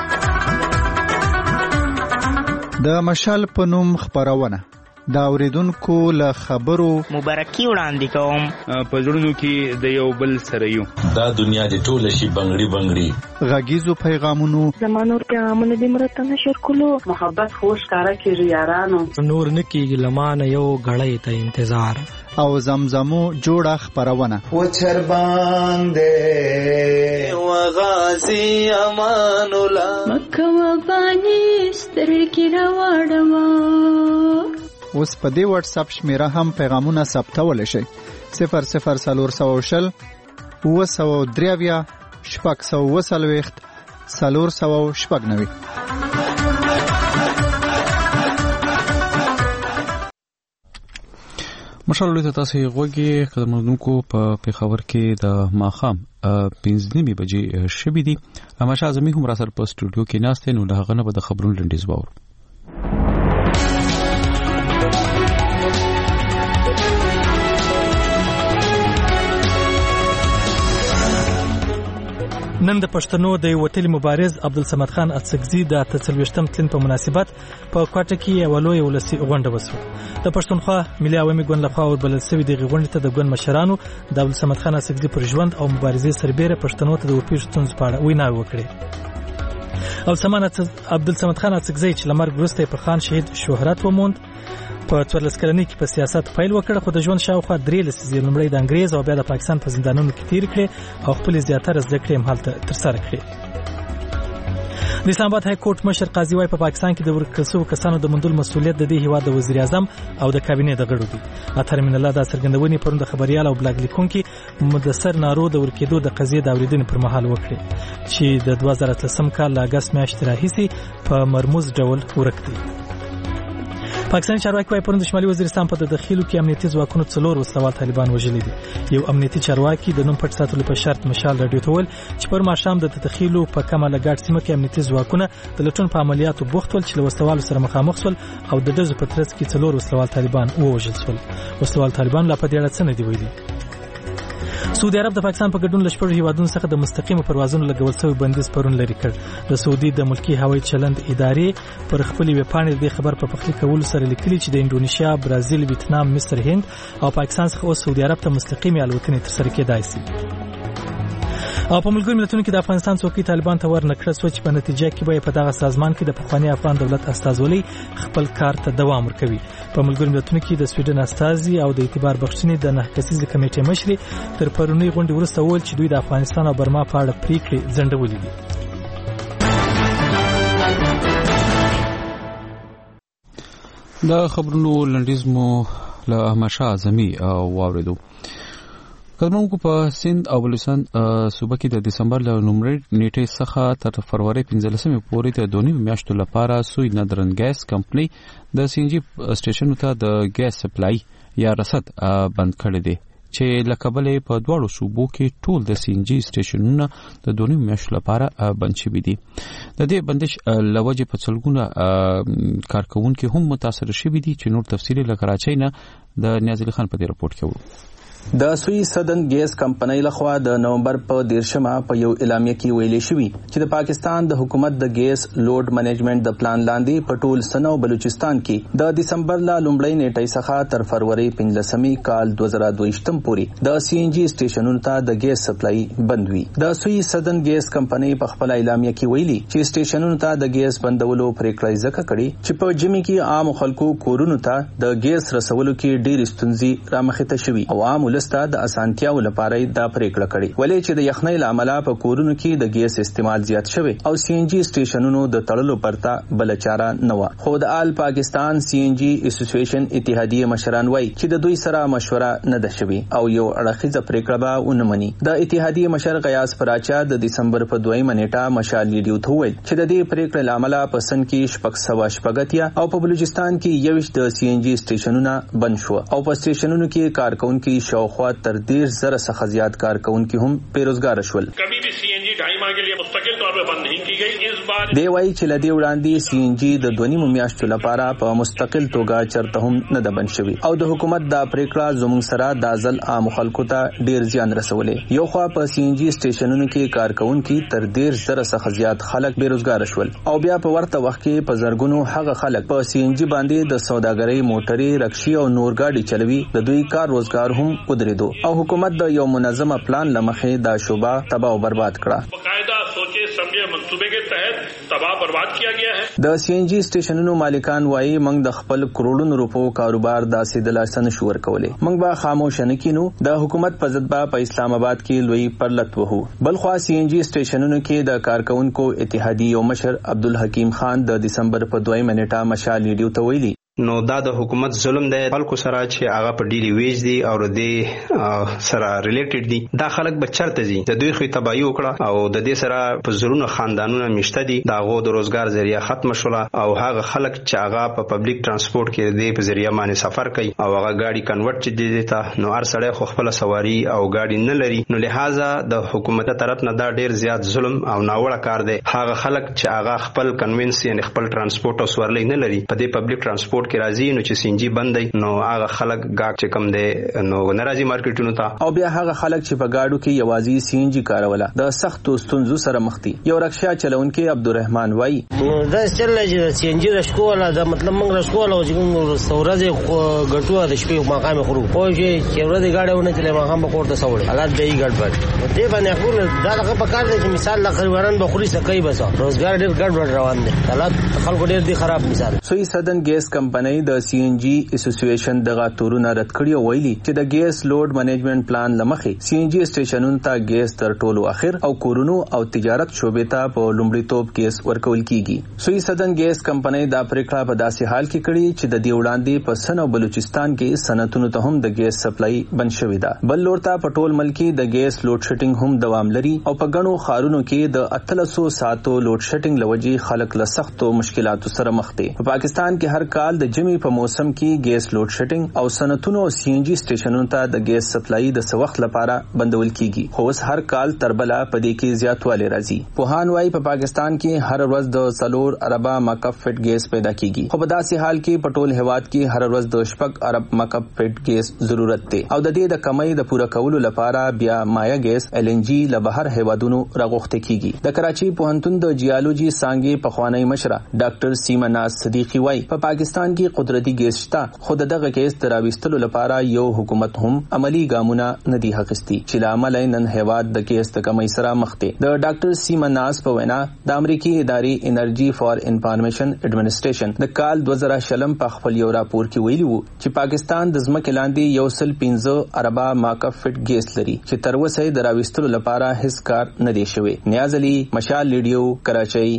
د مشال په نوم خبرونه دا اوریدونکو له خبرو مبارکي وړاندې کوم په زړونو کې د یو بل سره یو دا دنیا د ټول شي بنگړي بنگړي غږیزو پیغامونو زمانور پیغامونه د مرته نشر کولو محبت خوش کارا کې یارانو نور نکیږي لمانه یو غړې ته انتظار او زمزمو جوړه خبرونه و چر باندې و غازی امان الله مکه و باندې سترګې راوړم. اوس په دې واتس اپ شمیره هم پیغامونه ثبتول شي صفر صفر سلور سو شل و سو دریویا شپږ سو وسلويخت سلور سو شپږ نوي. مشال لوی تاسو غوږی قدمونکو په پیښور کې د ماخام پنځه نیمه بجې شبې دي. اماشا زمي هم را سره په سټوډیو کې ناشته نو دغه نه به د خبرونو لنډیز باور. نن د پښتنو د وتلي مبارز عبدالصمد خان اڅکزي د اتهڅلوېښتم تلین په مناسبت په کوټه کې یو لوی ولسي غونډه وشوه. د پښتونخوا ملي عوامي ګوند لخوا وربلل شوې دغه غونډې ته د ګوند مشرانو د عبدالصمد خان اڅکزي پر ژوند او مبارزې سربېره پښتنو ته د ورپېښو ستونزو په اړه ویناوې وکړې. عبدالصمد خان اڅکزي چې له مرګ وروسته په خان شهید شهرت وموند، په څوارلس کلنۍ کې په سیاست پیل وکړ، خو د ژوند شاوخوا درې لسیزې لومړی د انګریز او بیا د پاکستان په زندانونو کې تیر کړې او خپل زیاتره زده کړې هم هلته ترسره کړې. د اسلام آباد های کورټ مشر قاضي وای په پاکستان کې د ورکړل شویو کسانو د موندلو مسؤلیت د دې هیواد د وزیر اعظم او د کابینې د غړو دی. اطهر من الله دا څرګندونې پرون د خبريال او بلاګ لیکونکي مدثر نارو د ورکېدو د قضیې د اوریدنې پر مهال وکړي چې د دوه زره اتلسم کال له اګست میاشتې راهیسې په مرموز ډول ورک دی. پاکستان چارواکي وايي پرون د شمالي وزیرستان په داخلو کې امنیتي ځواکونو څلور وسلوال طالبان وژلي دي. یو امنیتي چارواکي د نوم پټ ساتلو په شرط مشال راډیو ته ویل چې پر ماښام د داخلو په کماله ګاډ سیمه کې امنیتي ځواکونه د لټون په عملیاتو بوخت ول چې له وسلوالو سره مخامخ شول او د دزو په ترڅ کې څلور وسلوال طالبان ووژل شول. وسلوال طالبان لا په دې اړه څه نه دی ویلي. سعودي عرب د پاکستان په ګډون لشپړو هیوادونو څخه د مستقیمو پروازونو لګول شوی بندیز پرون لري کړ. د سعودي د ملکی هوایي چلند ادارې پر خپل ویب پاڼې د خبر په پخلی کولو سره لیکلي چې د انډونیشیا، برازیل، ویتنام، مصر، هند او پاکستان څخه اوس سعودي عرب ته مستقیمي الوتنې ترسره کېدای شي. او په ملګرو ملتونو کې د افغانستان څوکۍ طالبان ته ورنکړه سو چې په نتیجه کې به په دغه سازمان کې د پخوانی افغان دولت استازولۍ خپل کار ته دوام ورکوي. په ملګرو ملتونو کې د سویډن استازي او د اعتبار بخښنې د نه کسیزې کمیټې مشري تر پرونی غونډې وروسته وویل چې دوی د افغانستان او برما په اړه پریکړې ځنډولې دي. دا خبرونو لنډیز مو له احمد شاه اعظمي واوریدو. کډمونکو په سند او بلوچستان صوبه کې د دسمبر له لومړۍ نیټې څخه تر فروری پنځلسمې پورې د دوه نیم میاشتو لپاره سوی ندرن ګیس کمپنۍ د سی ان جی سټیشنونو ته د ګیس سپلای یا رسد بند کړی دی چې لکبلې په دواړو صوبو کې ټول د سی ان جی سټیشنونو د دوه نیم میاشتو لپاره بند شوي دي. د دې بندش لوجه په څلګونه کارکونکو هم متاثر شوي دي چې نور تفصیلی له کراچۍ نه د نیاز علي خان په دې رپورت کې وو. د سوی سدن ګیس کمپنۍ لخوا د نومبر په دیرشمه په یو اعلامیه کې ویلي شوی چې د پاکستان د حکومت د ګیس لوډ منیجمنت د پلان لاندې په ټول سن او بلوچستان کې د دسمبر لا لومړۍ نیټې څخه تر فروری پنځلسمې کال دوه زره دوهشتم پورې د سی ان جی سټیشنونو ته د ګیس سپلای بند وي. د سوی سدن ګیس کمپنۍ په خپل اعلامیه کې ویلي چې سټیشنونو ته د ګیس بندولو پریکړه ځکه کړې چې په جمی کې عام خلکو کورونو ته د ګیس رسولو کې ډېر ستونزې رامخته شوي او عام ولسته د اسانتیاو لپاره دا پریکړه کړې ولې چې د یخنۍ لامل په کورونو کې د ګیس استعمال زیات شوی او سی ان جی سټیشنونو د تړلو پرته بل چاره نه و. خو د آل پاکستان سی ان جی اسوسییشن اتحادیه مشران وایي چې د دوی سره مشوره نه ده شوی او یو اړخیزه پریکړه به ونمني. د اتحادیه مشر غیاث پراچا د دسمبر په دویمه نیټه مشال لیډیو ته ویل چې د دې پریکړې لامل په سن کې شپږ سوه شپږتیا او په بلوچستان کې یوش د سی ان جی سټیشنونه بند شو او په سټیشنونو کې کارکونکو شاوخوا تر ډیر زره څخه زیات کارکونکو هم بیروزګار شول. کبھی بھی سی این جی ढाई माह के लिए मुस्तकिल तौर पर बंद नहीं की गई. इस बार دی وايي چې لدی وړاندې سی ان جی د دوه نیمو میاشتو لپاره په مستقل توګه چرته هم نه د بند شوی او د حکومت دا پریکړه زموږ سره د ځل عام خلکو ته ډیر زیان رسولې. یو خوا په سی ان جی سټیشنونو کې کارکونکو تر ډیر زره څخه زیات خلک بیروزګار شول او بیا په ورته وخت کې په زرګونو هغه خلک په سی ان جی باندې د سوداګرۍ موټرې رکشي او نور گاډي چلوي د دوی کار روزګار هم ودرېدو او حکومت د یو منظمه پلان لمخې دا شوبه تباہ او برباد کړه. باقاعده سوچے سمجھے منصوبے کے تحت تباہ برباد کیا گیا ہے. د سی ان جی سټیشنونو مالکان وایي موږ د خپل کروڑونو روپو کاروبار داسې د لاسه نشو ورکولې. موږ به خاموش نه کینو. د حکومت په ضد به په اسلام آباد کې لوی پرلت وهو. بلخوا سی ان جی سټیشنونو کې د کارکونکو اتحادیه مشر عبدالحکیم خان د دسمبر په دویمه نیټه مشال لیډیو ته ویلي نو دا د حکومت ظلم دی خلکو سره چې هغه په ډیلی ویج دي او د سره ریلیټډ دي. دا خلک به چرته دي د دوی خو تباہي وکړه او د دې سره په زرونو خاندانونه مشته دي دا غو د روزګار ذریعہ ختم شوله او هغه خلک چې هغه په پبلک ترانسپورت کې د په ذریعہ باندې سفر کوي او هغه گاډي کنورټ چې دي ته نو هر سړی خو خپل سواری او گاډي نه لري نو لہذا د حکومت طرف نه دا ډیر زیات ظلم او ناوړه کار دی. هغه خلک چې هغه خپل کنوینس یعنی خپل ترانسپورت او سورلې نه لري په دې پبلک ترانسپورت رپورت کې راځي نو چې سي ان جی بندي نو هغه خلک گاګ چې کم دي نو ناراضي مارکیټونو ته، او بیا هغه خلک چې په گاډو کې یوازې سی ان جی کاروله د سختو ستونزو سره مخ دي. یو رکشا چلونکي عبدالرحمن وایي دا چل چې سی ان جی رشکوله دا مطلب موږ رشکوله او چې ورځې ګټو د شپې مقام خورو خو چې ورځې گاډونه چې مقام به کوړه سوړي حالات دی ګډوډ دې باندې خو دا هغه په کار دی چې مثال لا خریداران به خوري سکه بس روزګار ډېر ګډوډ روان دي، حالات خلکو ډېر دي خراب. مثال سوی سدن ګیس کمپنۍ د سی ان جی اسوسییشن دغه تورونه رد کړی او ویلي چې د ګیس لوډ منیجمنت پلان لمخې سی ان جی سټیشنونو ته ګیس تر ټولو اخر او کورونو او تجارت شوبې ته په لومړیتوب ګیس ورکول کیږي. سوی سدن ګیس کمپنۍ دا پریکړه په داسې حال کې کړې چې د دې وړاندې په سن او بلوچستان کې صنعتونو ته هم د ګیس سپلای بند شوې ده. بل لورته په ټول ملک د ګیس لوډ شیډینګ هم دوام لري او په غنو خارونو کې د اتلسو ساعتو لوډ شیډینګ لوجې خلک له سختو مشکلاتو سره مخ دي. په پاکستان کې هر کال د جمی په موسم کې ګیس لوډ شیډینګ او صنعتونو او سی ان جی سټیشنونو ته د ګیس سپلای د سوخت لپاره بندول کیږي، خو اوس هر کال تربلا په دې کې زیاتوالی راځي. پوهان وايي په پاکستان کې هر ورځ د څلور اربه مکعب فټ ګیس پیدا کیږي، خو په داسې حال کې په ټول هیواد کې هر ورځ د شپږ ارب مکعب فټ ګیس ضرورت دی او د دې د کمۍ د پوره کولو لپاره بیا مایا ګیس ایل ان جی له بهر هیوادونو راغوښته کیږي. د کراچي پوهنتون د جیالوجي څانګې پخوانی مشره ډاکټر سیما ناز صدیقی وايي په پاکستان کې قدرتي ګیس شته، خو دغه ګیس تراويستلو لپاره یو حکومت هم عملی ګامونه نه دي اخیستي چې لامل نن هیواد د ګیس د کمۍ سره مخ دي. د ډاکټر سیما ناز په وینا د امریکای ادارې انرژي فار انفارمیشن ایڈمنسټریشن د کال دوه زره شلم په خپل یو راپور کې ویلي وو چې پاکستان د ځمکې لاندې یو سل پنځه اربه مکعب فټ ګیس لري چې تر اوسه د راويستلو لپاره هیڅ کار نه دی شوی. نیاز علي، مشال ریډیو، کراچۍ.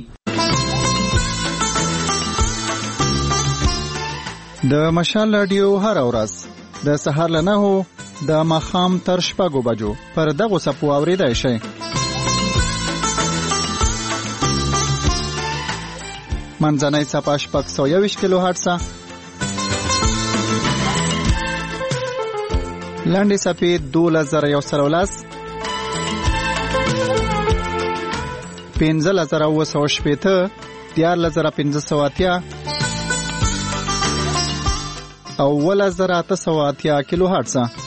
د مشال ریډیو هر ورځ د سهار له نهو د ماښام تر شپږو بجو پر دغه سپو اوریدای شي. منځنۍ صفحه شپږ سوه یوویشت کیلو هرتز، لاندې صفحه دولس زره یو سل ولس، پنځلس زره اوه سوه شپېته، دیارلس زره پنځه سوه اتیا او اوولس زره اته سوه اتیا کیلو هرتز.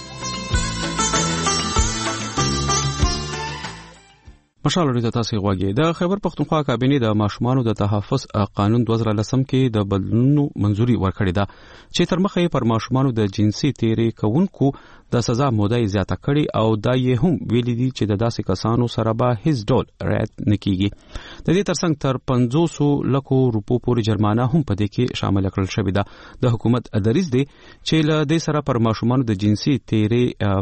مشال ورته تاسو غواګي د خیبر پختونخوا کابینې د ماشومانو د تحفظ قانون دوه زره لسم کې د بدلونونو منځوري ورکړې ده چې تر مخه پر ماشومانو د جنسي تیرې کوونکو د سزا موده زیاته کړي او دا یې هم ویلي دي چې د داسې کسانو سره به هیڅ ډول رعایت نه کیږي. د دې ترڅنګ تر پنځوس لکو روپو پورې جرمانه هم په دې کې شامل کړل شوې ده. د حکومت دریځ دی چې له دې سره پر ماشومانو د جنسي تیرې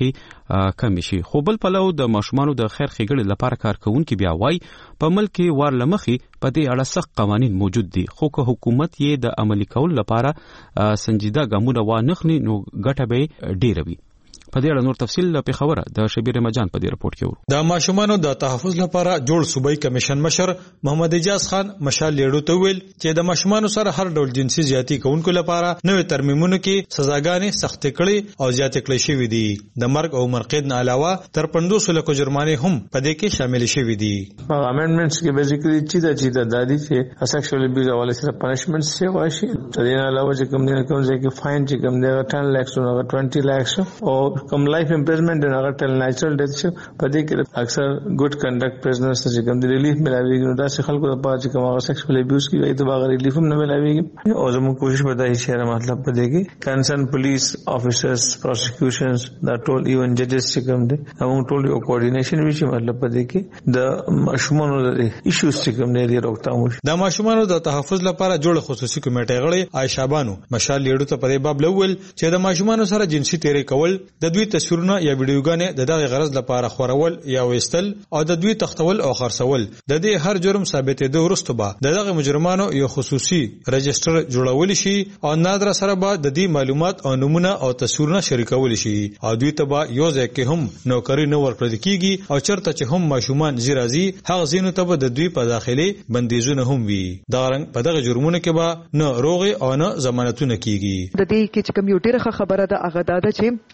پیښې کم شي، خو بل پلو د ماشومانو د خیر ښېګړې لپاره کارکونکي بیا وایي په ملک کې وار لمخې په دې اړه سخت قوانین موجود دي، خو که حکومت یې د عملي کولو لپاره سنجیده ګامونه وانخلي نو ګټه به ډیره وي. په دې اړه نور تفصیل په خبره د شبیر مجان په دې رپورت کې ورو. د ماشومانو د تحفظ لپاره جوړ صوبایي کمیشن مشر محمد اجاز خان مشال لیړو ته ویل چې د ماشومانو سره هر ډول جنسي زیاتی کوونکو لپاره نوې ترمیمونو کې سزاګانې سخت کړي او زیات کړي شوې دي. د مرګ او مرقید نه علاوه تر پنځوس لکو جرمانه هم په دې کې شامل شوې دي. امندمنټس کې بیسیکلی چې دا چې د دادی چې سیکشوال ابیوز حواله سره پنیشمنټ سی واشي تر دې علاوه چې کوم نه کوم ځای کې فاین چې کوم دی ټن لکس او ټوئنټي لکس او کوم لایف امپریزمنٹ ان اگر ټل نیچرل ډیث شو پدې کې اکثر ګډ کنډکټ پریزنرز ته کوم دی ریلیف ملاويږي. نو دا څه خلکو د پاره چې کوم هغه سیکشوال ابیوز کیږي ته باغ ریلیف هم نه ملاويږي او زموږ کوشش ودا هي شهر مطلب پدې کې کنسرن پولیس افیسرز پروسیکیوشنز دا ټول ایون ججز چې کوم دی موږ ټول یو کوارډینیشن وشي مطلب پدې کې د ماشومانو د ایشوز چې کوم دی روکتام وشي. د ماشومانو د تحفظ لپاره جوړ خصوصي کمیټه غړي عائشہ بانو مشال لیړو ته په باب لول چې د ماشومانو سره جنسي تیرې کول د دوی تصویرونه یا ویډیوګانې د دغه غرض لپاره خورول یا وستل او د دوی تختول او خرڅول د دې هر جرم ثابتېدو وروسته به دغه مجرمانو یو خصوصي رجستر جوړول شي او نادر سره به د دې معلومات او نمونه او تصویرونه شریکول شي او دوی ته به یو ځای کې هم نوکری نه ورکړل کیږي او چرته چې هم ماشومان زیرازي هغه زینو ته به د دوی په داخلي بندیزونه هم وي. دا رنګ په دغه جرمونو کې به نه روغي او نه ضمانتونه کیږي. د دې کې چې کمپیوټر خبره ده هغه دا چې د چایلډ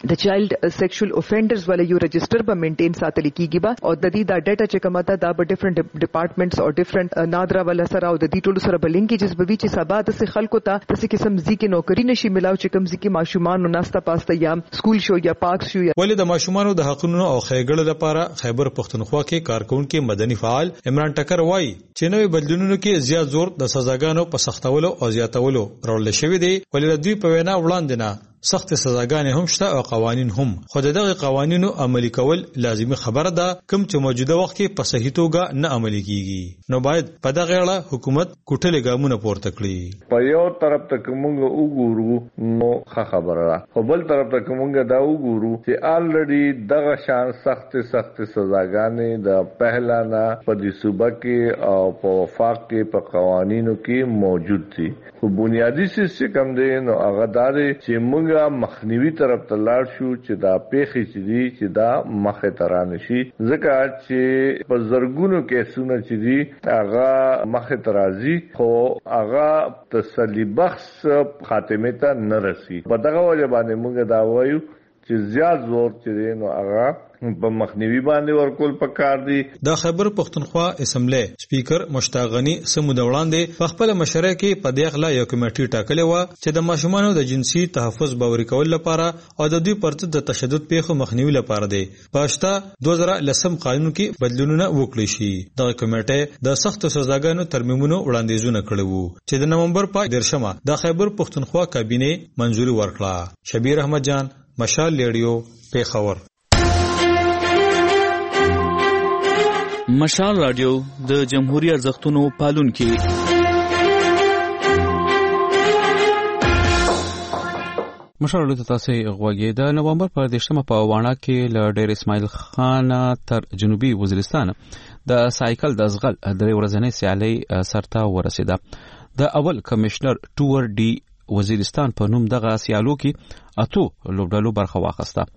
چایلډ سیکشوال اوفندرز ول یو رجستر به مینټین ساتل کیږي با او د دې دا ډیټا چې کومه ده دا به ډیفرنٹ ډپارټمنټس او ډیفرنٹ نادرا ول سره او د دې ټولو سره بلینکیجز به وي چې سبا د څه خلکو ته د څه قسم ځکه نوکری نشي ملاو چې کوم ځکه ماشومان نو ناستا پاسته یا سکول شو یا پارک شو. ولې د ماشومان د حقوقو او خیګړو لپاره خیبر پختونخوا کې کارکونکو مدني فعال عمران ټکر وایي چې نوې بدلونونو کې زیات زور د سزاګانو په سختولو او زیاتولو راول شوی دی ولې دوی په وینا وړاندې نه سخت سزاګانې هم شته او قوانين هم خو دغه قوانینو عملي کول لازمي خبره ده کوم چې موجوده وخت کې په صحیح توګه نه عملي کیږي نو باید په دغه اړه حکومت کوټلې ګامونه پورته کړي. په یو طرف ته کومه وګورو نو ښه خبره ده خو بل طرف ته کومه دا وګورو چې الریډي دغه شان سخت سخت سزاګانې د پهلا نه په دې صوبه کې او په وفاق کې په قوانینو کې موجود دي خو بنیادی سیستم دی نو هغه داري چې موږ مخنیوي طرف ته لاړ شو چې دا پیخي چې دي چې دا مخه ترانه شي ځکه چې په زرګونو کیسونه چې دي هغه مخه ترازی خو هغه تسلی بخش خاتمه ته نه رسي په دغه وجه باندې موږ دا وایو چې زیات زور چې دی نو هغه په مخنیوي باندې ورکول پکار دي. د خیبر پختونخوا اسمبلی سپیکر مشتاق غنی سمود وړاندې په خپل مشره کې په دې اخلا یو کمیټه ټاکلې و چې د ماشومانو د جنسي تحفظ باوري کول لپاره او د دوی پرته د تشدد پیښو مخنیوي لپاره دی. پښتا دوه زره لسم قانون کې بدلونونه وکړي شي. د کمیټه د سخت سزاګانو ترمیمونو وړاندیزونه کړي وو چې د نومبر په دیرشمه د خیبر پختونخوا کابینه منځوري ورکړه. شبیر احمد جان مشال لیډیو پیښور. مشال رادیو د جمهوریت ارزښتونو پالونکي. مشال رادیو تاسو غوږی د نومبر پر دیشتمه په واڼه کې ل ډیر اسماعیل خان تر جنوبي وزیرستان د سایکل د ازغل درې ورځنۍ سیالي سرته ورسیده. د اول کمشنر ټور ډي وزیرستان په نوم دغه سیالو کې اتو لوبډالو برخه واخیسته.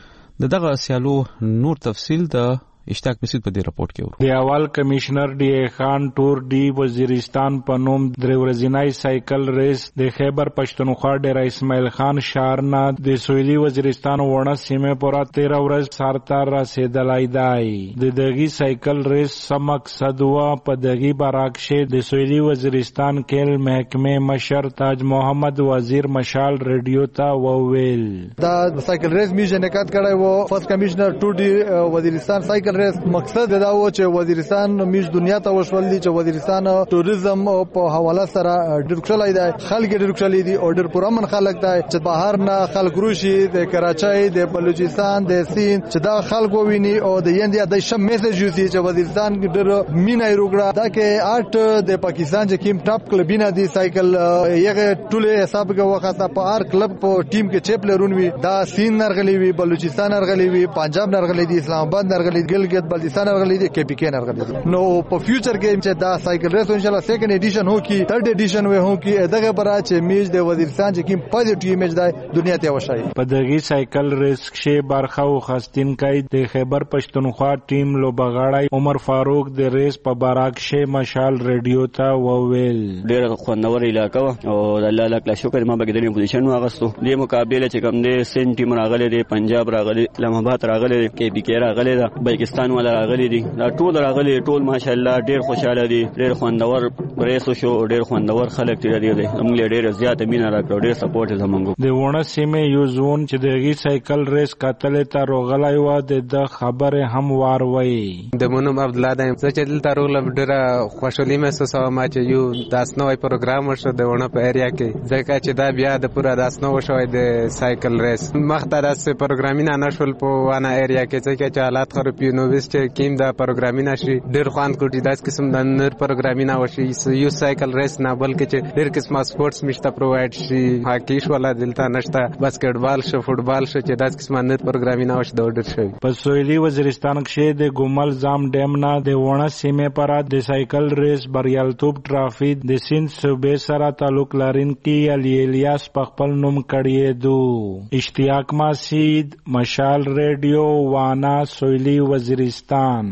د دغه سیالو نور تفصیل د اشتاق مسید په دې رپورت کې ورو. د اول کمشنر ډي خان ټور ډي وزیرستان په نوم درې ورځنی سایکل ریس د خیبر پښتونخوا ډیر اسماعیل خان شارنا د سویلي وزیرستان وړه سیمه پورا تیرہ ورځ سارتا رسیدلای دی. د دغه سایکل ریس سم مقصد وا په دغه براکشه د سویلي وزیرستان کېل محکمه مشر تاج محمد وزیر مشال ریډیو ته وویل دا سایکل ریس میشن نکات کړای وو. فرست کمشنر ټور ډي وزیرستان سایکل ریس مقصد دا و چې وزیرستان میش دنیا ته وشول دي چې وزیرستان ټوریزم په حواله سره ډیر کلای دی خلک ډیر کلای دي او ډیر پرامن خلک دی چې بهر نه خلک روشي د کراچۍ د بلوچستان د سیند چې دا خلک وویني او د یندیا د شم میسج یوسي چې وزیرستان ډیر مینه روګړه دا کې آرټ د پاکستان چې کیم ټاپ کلبینه دي سایکل یغه ټوله حساب کې وخاصه په هر کلب په ټیم کې چیپ لرونوي دا سین نرغلی وي بلوچستان نرغلی وي پنجاب نرغلی دي اسلام آباد نرغلی ګلګت بلتستان نرغلی دي کې پی کې نرغلی نو په فیوچر کې چې دا سایکل ریس ان شاء الله سیکنډ ایډیشن هو کی تھرد ایډیشن وي هو کی دغه برا چې میج د وزیرستان چې کیم پوزټیو ایمیج دی دنیا ته وشای. په دغه سایکل ریس کې برخه او خاستین کای د خیبر پښتونخوا ټیم لوبغاړی عمر فاروق د ریس په باراکشه مشال ریډیو ته وویل ډېر خوندور علاقہ او الله لاک شکر ما بګدلې پوزیشن واغستو. د مقابله چې کوم د سین ټیم راغلي دي پنجاب راغلي اسلام آباد راغلي کې بي کې راغلي دا پاکستان ولا راغلي دي دا ټول راغلي ټول ماشاءالله ډېر خوشاله دي ډېر خوندور ریس شو ډېر خوندور خلک تیر دي موږ ډېر زیات مینه راکړو ډېر سپورټ زمونږ. د ونه سیمه یو زون چې دغه سایکل ریس کتل ته روغلای و د خبره هم واروي د مونږ عبد الله دایم چې دلته روغل ډېر خوشالي محسوس او ما چې یو داسنوي پروګرام ورشه د ونه په ایریا کې ځکه چې دا بیا د پورا داسنو شوی د سایکل ریس مخته داسې پروګرامینه نشول په ونه ایریا کې چې حالات خرابې نو وست کیم دا پروګرامینه شي ډېر خوان کوټی داس قسم د نر پروګرامینه وشي یو سایکل ریس نه بلکې چې ډېر قسمه سپورتس مشته پرووایډ شي هاکی شولا دلته نشته باسکټبال شو فوټبال شو چې داس قسمه نر پروګرامینه وشي د ډېر شي. په سویلي وزیرستان کې د ګومل زام ډیم نه د ونه سیمه پر د سایکل ریس بریالتوب ټرافي د سین صوبې سره تعلق لرونکي علي الیاس په خپل نوم کړی دو. اشتیاق مسید مشال ریډیو وانا سویلي وزیرستان.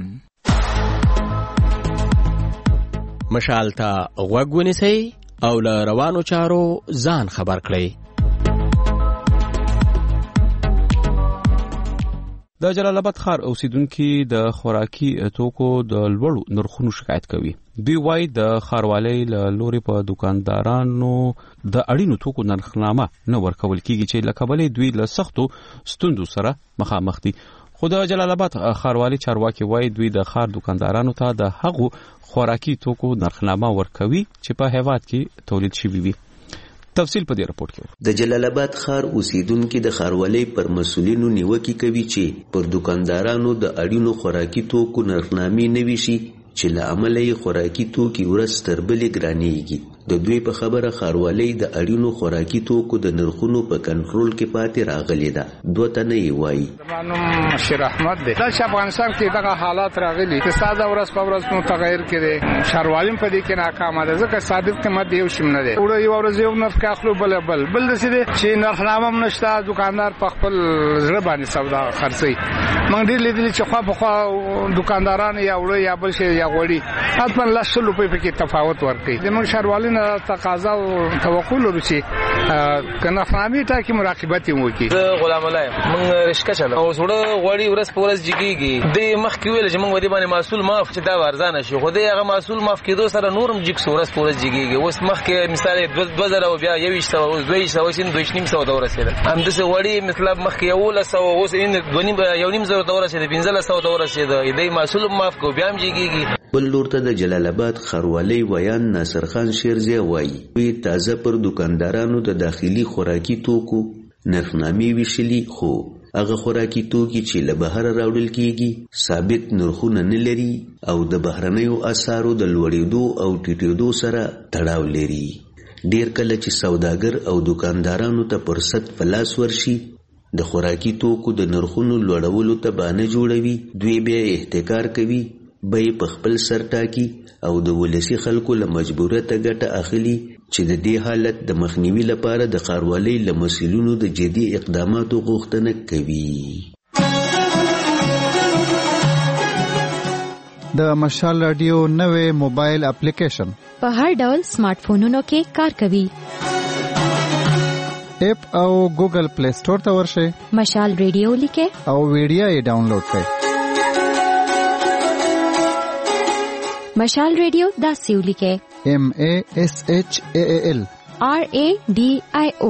مشال ته غوږ ونیسئ او له روانو چارو ځان خبر کړئ. د جلال آباد ښار اوسیدونکو د خوراکي توکو د لوړو نرخونو شکایت کوي. دوی وايي د ښاروالۍ له لوري په دکاندارانو د اړینو توکو نرخنامه نه ورکول کیږي چې له کبله دوی له سختو ستونزو سره مخامخ دي. خو د جلال آباد ښاروالۍ چارواکي وايي دوی د ښار دکاندارانو ته د هغو خوراکي توکو نرخنامه ورکوي چې په هیواد کې تولید شوي وي. تفصیل په دې راپورټ کې. د جلال آباد ښار اوسیدونکو د ښاروالۍ پر مسولینو نیوکه کوي چې پر دکاندارانو د اړینو خوراکي توکو نرخنامې نه ویشي چې له امله یې خوراکي توکي ورځ تر بلې ګرانېږي. د دوی په خبره ښاروالۍ د اړینو خوراکي توکو د نرخونو په کنټرول کې پاتې راغلې ده. دوه تنه یې وایي. زما نوم شیر احمد دی. دا چې افغانستان کې دغه حالات راغلي اقتصاد ورځ په ورځ متغیر کړي، ښاروالۍ په دې کې ناکامه ده ځکه ثابت قیمت یو شم نه دی. وړو یو ورځ یو نرخ اخلو بل بل بل د سې چې نرخنامه هم نشته، دکاندار په خپل زړه باندې سودا خرڅي. موږ ډېر لیدل چې خو په خو دکانداران یا وړو یا بل شي یا غوړي حتما لس روپۍ په کې تفاوت ورکړي. د موږ ښاروالۍ تقاضا او توقع لرو چې کنه فهمي ته کې مراقبت وکړي. زه غلام الله موږ رشکه چلو او زړه غوړي ورس په ورس جګيږي. د مخ کې ویل چې موږ ودی باندې مسول معاف چې دا ورزانه شي، خو د هغه مسول معاف کېدو سره نورم جګ سورس په ورس جګيږي. اوس مخ کې مثال دوه زره او بیا یو شته او دوه شته او سین دوه نیم سو د ورسېده. هم د غوړي مطلب مخ کې یو لس او اوس ان دوه نیم یو نیم زره د ورسېده پنځه لس او د ورسېده. د مسول معاف کو بیا هم جګيږي. بل لور ته د جلال آباد ښاروالۍ ویان ناصر خان شیرزی وایي وی تازه پر دکاندارانو د داخلي خوراکي توکو نرخنامې ویشلي، خو هغه خوراکي توکي چې له بهر راوړل کیږي ثابت نرخونه نه لري او د بهرنیو اسعارو د لوړېدو او ټیټېدو سره تړاو لري. ډیر کله چې سوداګر او دکاندارانو ته فرصت په لاس ورشي د خوراکي توکو د نرخونو لوړولو ته بانه جوړوي، دوی بیا احتکار کوي، به په خپل سر ټاکي او د ولسی خلکو له مجبوریته ګټه اخلي چې د دې حالت د مخنیوي لپاره د ښاروالۍ له مسؤلینو د جدي اقداماتو غوښتنه کوي. د مشال رادیو نوې موبایل اپلیکیشن په هر ډول سمارټ فونونو کې کار کوي. اپ او ګوګل پلی سٹور ته ورشئ، مشال رادیو لیکئ او ویډیو یې ډاونلوډ کړئ. مشال ریڈیو دا سیو لکھے ایم اے ایس ایچ اے اے ایل آر اے ڈی آئی او.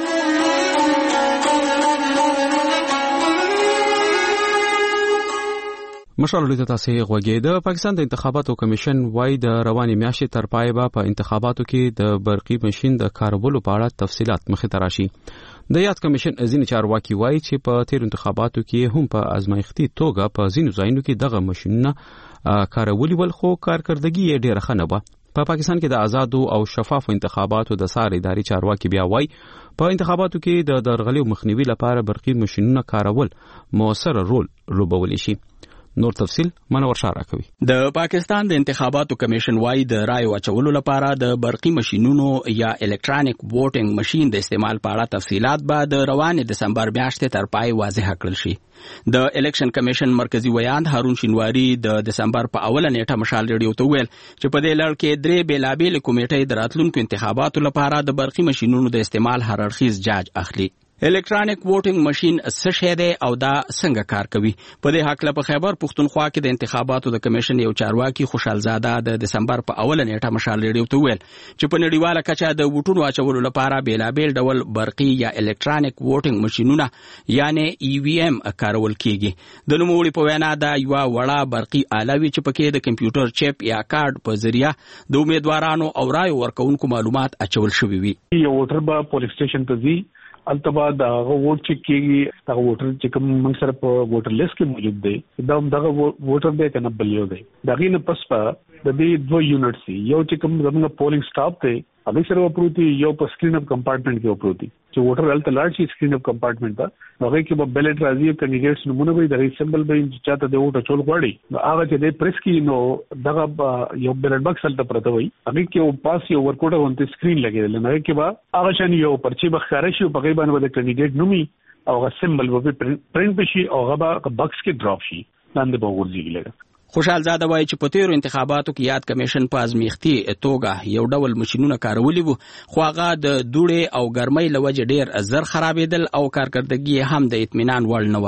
مشال ریډیو ته تاسو غوږی. د پاکستان د انتخاباتو کمیشن وايي د روانې میاشتې تر پای به په انتخاباتو کې د برقي ماشين د کارولو په اړه تفصيلات مخې ته راشي. د یاد کمیشن ځینې چارواکي وايي چې په تیر انتخاباتو کې هم په ازمایښتي توګه په ځینو ځایونو کې دغه ماشينونه کارولي ول، خو کارکردګي یې ډېره ښه نه وه. په پاکستان کې د آزادو او شفافو انتخاباتو د څار اداري چارواکي بیا وايي په انتخاباتو کې د درغلي او مخنیوي لپاره برقي ماشينونه کارول موثر رول لوبولی شي. نور تفصیل منور شارع کوي. د پاکستان د انتخاباتو کمیشن وايي د رای اچولو لپاره د برقي ماشينونو یا الکترونیک ووټینګ ماشين د استعمال په اړه تفصيلات به د روانې دسمبر میاشتې تر پای واضح کړل شي. د الیکشن کمیشن مرکزی ویاند هارون شینواری د دسمبر په اوله نیټه مشال ریډیو ته ویل چې په دې لړ کې درې بیلابېل کمیټې د راتلونکو انتخاباتو لپاره د برقي ماشينونو د استعمال هر اړخیز جاج اخلي. الکترونیک ووټینګ ماشين څه شی دی او دا څنګه کار کوي؟ په دې حق له په خیبر پښتونخوا کې د انتخاباتو د کمیشن یو چارواکي خوشحال زاده د دسمبر په اوله نیټه مشال ریډیو ته ویل چې په نړیواله کچه د ووټونو اچولو لپاره بیلابېل ډول برقي یا الکترونیک ووټینګ ماشينونه یعنی ای وی ایم کارول کیږي. د نوموړي په وینا دا یو وړه برقي آله وي چې پکې د کمپیوټر چپ یا کارت په ذریعہ د امیدوارانو او رای ورکوونکو معلومات اچول شوي وي. یو ووټر به پولیس سټیشن ته ځي، البته دا ووټ چک کیږي، دا ووټر چې کوم موږ سره په ووټر لیست کې موجود دی دا هم دغه ووټر دی کنه بل یو دی. دا غینه پس په د دې دوه یونټ سي یو چې کوم زموږ پولینګ سټاف دی هغه سره وپروتي، یو په سکرین اپ کمپارټمنټ کې وپروتي چې ووټر الته لاړ شي سکرین اپ کمپارټمنټ ته هغه کې به بیلټ راځي، کینډیډیټس نمونه به د سمبل به چې چاته د ووټ چول غواړي نو هغه چې د پریس کې نو دغه یو بیلټ باکس الته پرته وي، هغه کې او پاس یو ورکوټه ونته سکرین لګیدل نو هغه کې به هغه شان یو پرچی بخاره شي په غیبه باندې د کینډیډیټ نومي او هغه سمبل به پرنٹ بشي او هغه باکس کې ډراپ شي لاندې به ورځي لګا. خوشحال زاده وایي چې په تیرو انتخاباتو کې یاد کمیشن په ازمیختي توګه یو ډول ماشينونه کارولي وو، خو هغه د دوړې او ګرمۍ له وجې ډېر زر خرابېدل او کارکردګي هم د اطمینان وړ نه وه.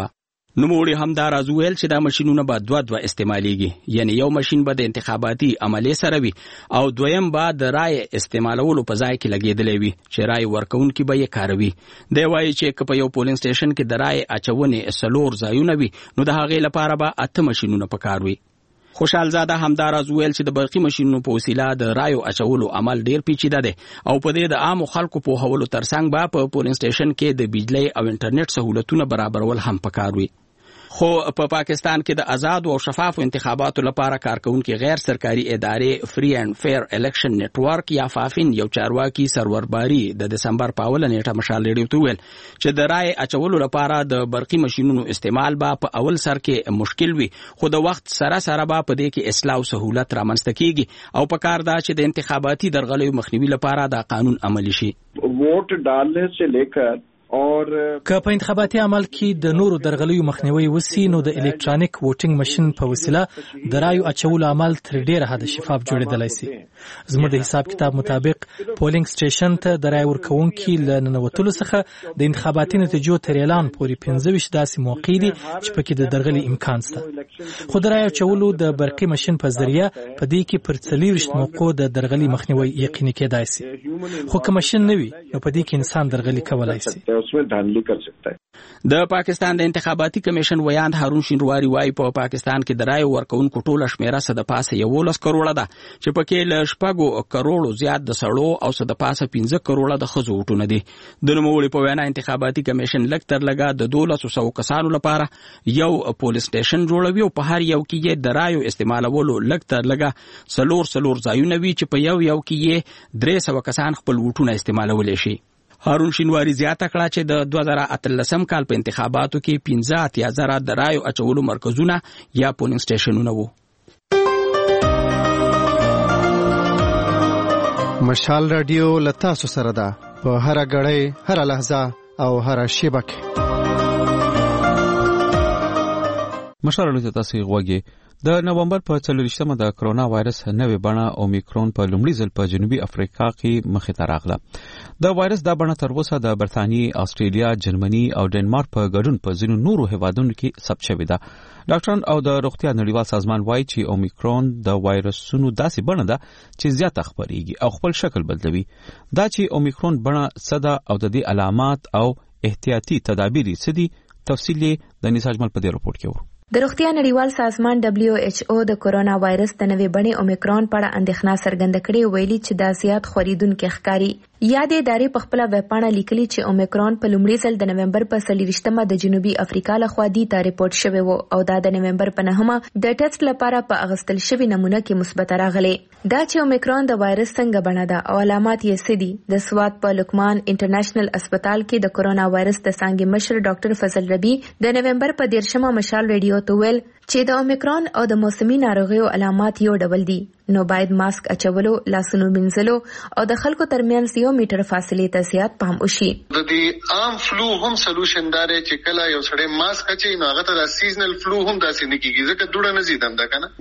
نوموړي همدا راز ویل چې دا ماشينونه به دوه دوه استعماليږي، یعنی یو ماشين به د انتخاباتي عملي سره وي او دویم به د رای استعمالولو په ځای کې لګیدلې وي چې رای ورکونکي به یې کاروي. دی وایي چې په یو پولینګ سټیشن کې د رای اچونې څلور ځایونه وي نو د هغې لپاره به اته ماشينونه پکار وي. خوشحال زاده همدا راز ویل چې د برقي ماشينونو په وسیله د رایو اچولو عمل ډیر پیچیده دی او په دې د عامو خلکو په هولو ترڅنګ به په پولینګ سټیشن کې د بجلی او انټرنیټ سہولتونه برابرول هم پکار وي. خو په پا پاکستان کې د آزاد او شفافو انتخاباتو لپاره کارکونکو غیر سرکاري ادارې فری اینڈ فیر الیکشن نیټورک یا فافین یو چارواکي سرورباري د دسمبر په اوله نیټه مشال ریډیو ته ویل چې د رای اچولو لپاره د برقي ماشينونو استعمال به په اول سر کې مشکل وي، خو د وخت سره سره به په دې کې اصلاح او سہولت رامنځته کیږي او په کار دا چې د انتخاباتي درغلیو مخنیوي لپاره دا قانون عملی شي. ووٹ ډالنے سے لے کر اور که په انتخاباتي عمل کې د نورو درغلیو مخنیوي وسی نو د الکترونیک ووټینګ ماشين په وسیله د رایو اچولو عمل تر ډیره حد شفاف جوړیدلای شي. زموږ د حساب کتاب مطابق پولینګ سټیشن ته د رای ورکونکو لننوتلو څخه د انتخاباتي نتیجو تر اعلان پورې پنځه ویشت داسې موقع دي چې پکې د درغلي امکان شته، خو د رای اچولو د برقي ماشين په ذریعہ په دې کې پر څلور ویشت موقع د درغلي مخنیوي یقیني کېدای شي، خو که ماشين نه وي نو په دې کې انسان درغلي کولای شي. उसमें धांधली कर सकता है. د پاکستان د انتخاباتي کمیشن ویاند هارون شینواری وايي په پاکستان کې د رای ورکونکو ټوله شمیره څه د پاسه یولس کروڑه ده چې پکې له شپږو کروڑو زیات د سړو او څه د پاسه پنځه کروڑه د ښځو وټونه دي. د نوموړي په وینا انتخاباتي کمیشن لږ تر لږه د دولس سوه کسانو لپاره یو پولیس سټیشن جوړوي او په هر یو کې یې د رایو استعمالولو لږ تر لږه څلور څلور ځایونه وي چې په یو یو کې یې درې سوه کسان خپل وټونه استعمالولی شي. هارون شینواری زیاته کړه چې د دوه زره اتلسم کال په انتخاباتو کې پنځه اتیا زره د رایو اچولو مرکزونه یا پولینګ سټیشنونه وو. مشال رادیو لتاسو سره ده په هر غړې هر لحظه او هر شیبه کې. مشال رادیو تاسو غوږی د نومبر په څلورویشتمه د کرونا وایرس نوې بڼه اومیکرون په لومړي ځل په جنوبي افریقا کې مخې ته راغله. د وایرس دا بڼه تر اوسه د برتانیې، استرالیا، جرمني او ډنمارک په ګډون په ځینو نورو هیوادونو کې ثبت شوې ده. ډاکټران او د روغتیا نړیوال سازمان وایي چې اومیکرون د وایرسونو داسې بڼه ده چې زیاته خپرېږي او خپل شکل بدلوي. دا چې اومیکرون بڼه څه ده او د دې علامات او احتیاطي تدابیر څه دي، تفصیل یې د نساج مل په دې رپورټ کې ورو. د روغتیا نړیوال سازمان دبليو ایچ او د کورونا وایرس د نوې بڼې اومیکرون په اړه اندېښنه څرګنده کړې، ویلي چې دا زیات خورېدونکي ښکاري. یادې ادارې په خپله ویب پاڼه لیکلي چې اومیکرون په لومړي ځل د نومبر په څلوېښتمه د جنوبي افریقا لخوا دې ته ریپورټ شوی و او دا د نومبر په نهمه د ټیسټ لپاره په اخیستل شوې نمونه کې مثبته راغلی. دا چې اومیکرون د وایرس څنګه بڼه ده او علامات یې څه دي، د سوات په لقمان انټرنیشنل اسپتال کې د کورونا وایرس د څانګې مشر ډاکټر فضل ربی د نومبر په دیرشمه مشال ریډیو ته ویل چې د اومیکرون او د موسمي ناروغیو علامات یو ډول دي، نو باید ماسک اچولو، لاسونو مینځلو او د خلکو ترمنځ یو میټر فاصلې ته زیات پام وشي. د دې عام فلو هم سولوشن دار چې کله یو سړی ماسک اچي نو هغه ته د سیزنل فلو هم داسې نه کیږي ځکه دوړه نه زیدم ده کنه.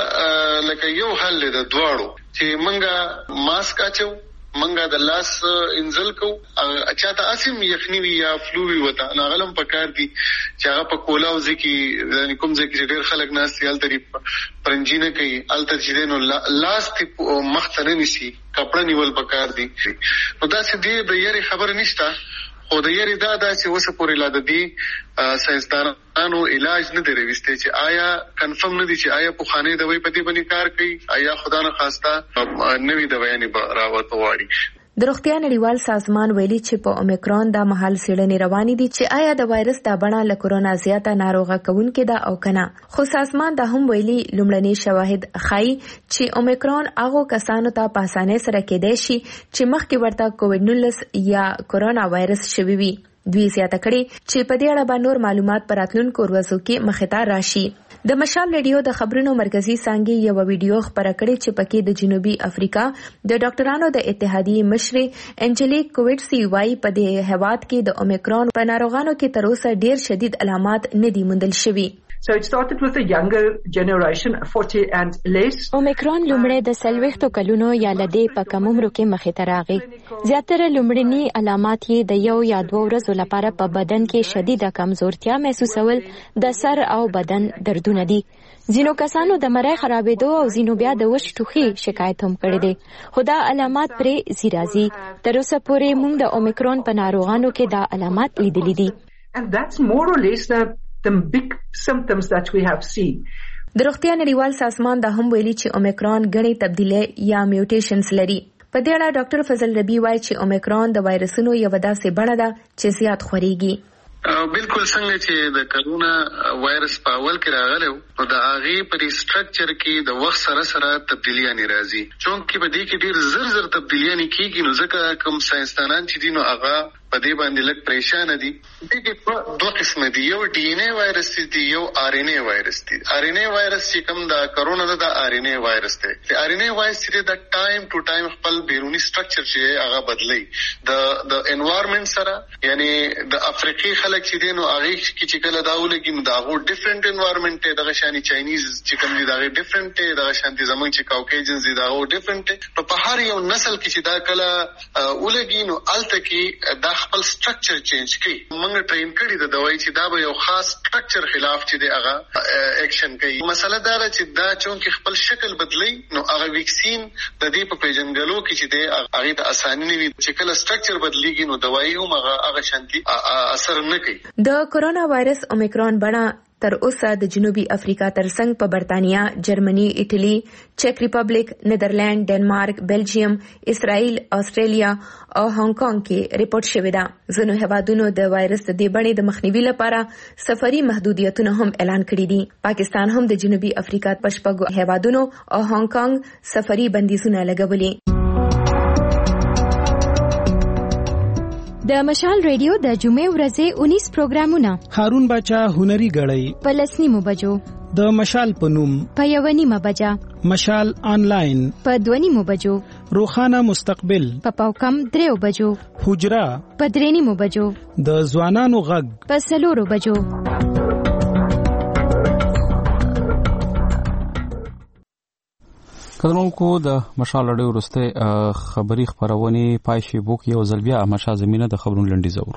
دا لکه یو حل د دواړو چې منګه ماسک اچو، منګه د لاس انزل کو، اچاته اسیم یخنی وی یا فلو وی وتا ناغلم پکار دي چې هغه په کولاو ځکه یعنی کوم ځکه چې ډېر خلک ناس یال تری پرنجینه کوي الته چې نو لاس ته مختنه نشي کپڑا نیول پکار دي. نو دا چې دی د یاري خبر نشته، خو د یاري دا دا چې وسه پورې لا د دې ساينسدانانو علاج نه دی راوستي چې آیا کنفرم نه دي چې آیا په خانه دوی په دې باندې کار کوي، آیا خدا نه خواسته نوې دوی نه راوته واړي. د روغتیا نړیوال سازمان ویلي چې په اومیکرون دا مهال څېړنې روانې دي چې آیا د وایرس دا بڼه له کورونا زیاته ناروغه کوونکې ده او کنه. خو سازمان دا هم ویلي لومړني شواهد ښایي چې اومیکرون هغو کسانو ته په اسانۍ سره کېدای شي چې مخکې ورته کووډ نولس یا کورونا وایرس شوي وي. دوی زیاته کړي چې په دې اړه به نور معلومات په راتلونکو ورځو کې مخې ته راشي. د مشال ریډیو د خبرونو مرکزی څانګې یو ویډیو خبره کړې چې پکې د جنوبي افریقا د ډاکټرانو د اتحادیې مشرې انجلیک کوویټسی وايي په دې هیواد کې د اومیکرون په ناروغانو کې تر اوسه ډېر شدید علامات نه دي موندل شوي. So it started with the younger generation, forty and less. اومیکرون لومړی د سلويختو کلونو یا لدې په کم عمر کې مخې ته راغی. زیاتره لومړني علامات یې د یو یا دوه ورځو لپاره په بدن کې شدیده کمزورتیا محسوسول، د سر او بدن دردونه دي. ځینو کسانو د مرۍ خرابېدو او ځینو بیا د وچ ټوخي شکایت هم کړی دی. خو دا علامات پرې زیرازي. تر اوسه پورې موږ د اومیکرون په ناروغانو کې دا علامات لیدلي دي. And that's more or less the, the big symptoms that we have seen. د روغتیا نړیوال سازمان دا هم ویلي چې اومیکرون غني تبدیلی یا میوټیشنز لري. په دې اړه ډاکټر فضل ربی وایي چې اومیکرون د وایرسونو یو داسې بڼه ده چې زیات خوريږي. بالکل څنګه چې د کرونا وایرس په اول کې راغلی او د هغې په سټرکچر کې د وخت سره سره تبدیلیانې راځي. چونکې په دې کې ډېر زر زر تبدیلیانې کېږي، نو ځکه کوم ساینسدانان چې دي نو هغه په دې باندې لږ پریشانه دي. دې کې دوه قسمه دي، یو ډي ان اے وایرس دی، یو آر ان اے وایرس دی. آر ان اے وایرس چې کوم د کرونا ده د آر ان اے وایرس دی. د آر ان اے وایرس چې د ټایم ټو ټایم خپل بیرونی سټرکچر چې هغه بدلی د د انوایرنمنت سره، یعنی د افریقي خلک چې دي نو هغه کې چې کله دا ولګي نو دا غو ډیفرنٹ انوایرنمنت دی، دغه شانی چاینیز چې کوم دي دغه ډیفرنٹ دی، دغه شانتي زمونږ چې کاوکیجنز دي دغه ډیفرنٹ دی. په هر یو نسل کې چې دا کله ولګي نو الته کې دا خپل سټرکچر چینج کی. موږ ټرین کړی د دوی چې دا به یو خاص سټرکچر خلاف چې دی هغه اکشن کوي. مسله دا ده چې دا چونکه خپل شکل بدلی نو هغه ویکسین د دې په پیژنګلو کې چې دی هغه ته اسانه نه وي، چې کله سټرکچر بدلیږي نو دوايي هم هغه هغه شانتي اثر نه کوي. د کرونا وایرس اومیکرون بڼه تر اوسه د جنوبي افریقا ترڅنګ په برتانیا، جرمني، ایټالي، چک ریپبلیک، نیدرلند، ډنمارک، بلجیم، اسرائیل، استرالیا او هانګ کانګ کې ریپورت شوې ده. ځینو هیوادونو د وایرس د دې بڼې د مخنیوي لپاره سفري محدودیتونه هم اعلان کړي دي. پاکستان هم د جنوبي افریقا په شپږو هیوادونو او هانګ کانګ سفري بندیزونه لګولي. د مشال ریډیو د جمعې ورځې اونیس پروګرامونه هارون باچا هنري غړی په لسنیمو بجو، د مشال په نوم په یو نیمه بجه، مشال آنلاین په دوه نیمو بجو، روخانه مستقبل په پاوکم دریو بجو، حجرا په درې نیمو بجو، د ځوانانو غږ په څلورو بجو. کډونکو د مشال اړیو وروسته خبري خبرونه پای شي بوک یو ځل بیا مشا زمينه د خبرونو لنډي زور.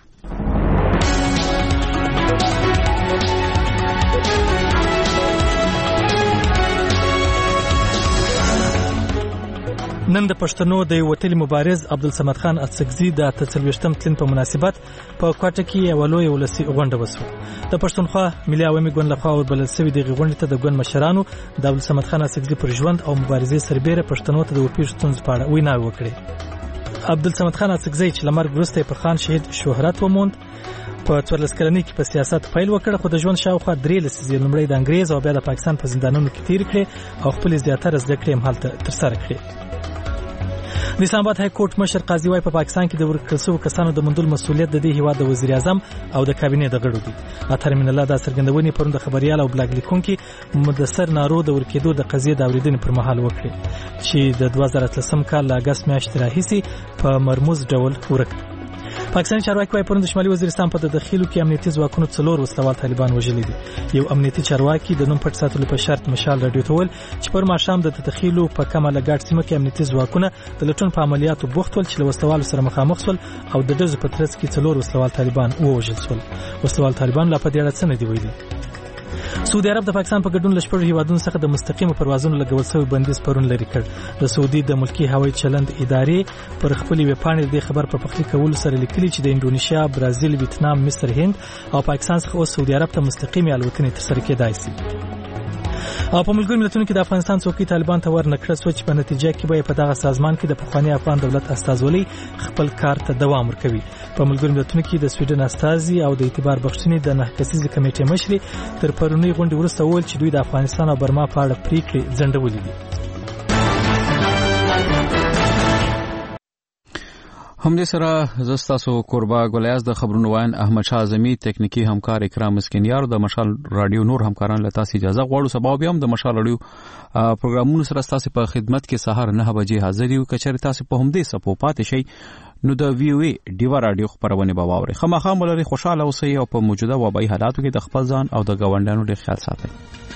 نن د پښتنو د وتلي مبارز عبدالصمد خان اڅکزي د تسلويشتم تلین په مناسبت په کوټه کې یو لوی ولسی غونډه وسو. د پښتونخوا ملي عوامي ګوند لخوا وربلل شوې د غونډې ته د ګوند مشرانو د عبدالصمد خان اڅکزي پر ژوند او مبارزې سربېره پښتنو ته د ورپېښ ستونزو په اړه ویناوې وکړې. عبدالصمد خان اڅکزي چې لمر وروسته پر خان شهید شهرت وموند، په څوارلس کلنۍ کې په سیاست پیل وکړ، خو د ژوند شاوخوا درې لسیزې لومړی د انګریز او بیا د پاکستان په زندانونو کې تیر کړې او خپل زیاتره زده کړې هم هلته ترسره کړې. د اسلام آباد های کورټ مشر قاضي وای په پاکستان کې د ورکړل شوو کسانو د مندل مسولیت د دې هیواد د وزیر اعظم او د کابینې د غړو دي. اطهر من الله دا څرګندونې پرون د خبريال او بلاګ لیکونکي مدثر نارو د ورکېدو د قضیې د اوریدنې پر مهال وکړي چې د دوه زره اتلسم کال د اگست میاشتې راهیسې په مرموز ډول ورک. پاکستاني چارواکي وايي پرون د شمالي وزیرستان په داخلو کې امنیتي ځواکونو څلور وسلوال طالبان وژلي دي. یو امنیتي چارواکي د نوم پټ ساتلو په شرط مشال راډیو ته ویل چې پر ماښام د تدخلو په کماله ګډ سیمه کې امنیتي ځواکونه د لټون په عملیاتو بوخت ول چې له وسلوالو سره مخامخ شول او د دزو په ترڅ کې څلور وسلوال طالبان ووژل شول. وسلوال طالبان لا په دې اړه څه نه دی ویلي. سعودي عرب د پاکستان په ګډون لشپړو هیوادونو څخه د مستقیمو پروازونو لګول شوی بندیز پرون لري کړ. د سعودي د ملکی هوایي چلند ادارې پر خپل ویب پاڼې د خبر په پخلی کولو سره لیکلي چې د انډونیشیا، برازیل، ویتنام، مصر، هند او پاکستان څخه اوس سعودي عرب ته مستقیمه الوتنې ترسره کېدای شي. او په ملګرو ملتونو کې د افغانستان څوکۍ طالبان ته ورنکړه سو چې په نتیجه کې به په دغه سازمان کې د پخوانی افغان دولت استازولي خپل کار ته دوام ورکوي. په ملګرو ملتونو کې د سویډن استازي او د اعتبار بخښنې د نه کسیزې کمیټې مشري تر پرونی غونډې وروسته وویل چې دوی د افغانستان او برما په اړه پریکړې ځنډولې دي. همدې سره زستاسو قربا ګلیاز د خبرونو وان احمد شاه اعظمي تکنیکی همکار اکرام مسکینیار د مشال رادیو نور همکاران له تاسو اجازه غواړو. سبا بیا هم د مشال رادیو پروګرامونو سره تاسو په خدمت کې سهار نه بجې حاضر یو. کچره تاسو په همدې سپو پاتې شي نو د وی او ای ډیوا رادیو خبرونه به واوري. خامخا مولري خوشاله اوسئ او په موجوده وبای حالاتو کې د خپل ځان او د ګاونډیانو ډیر خیال ساتئ.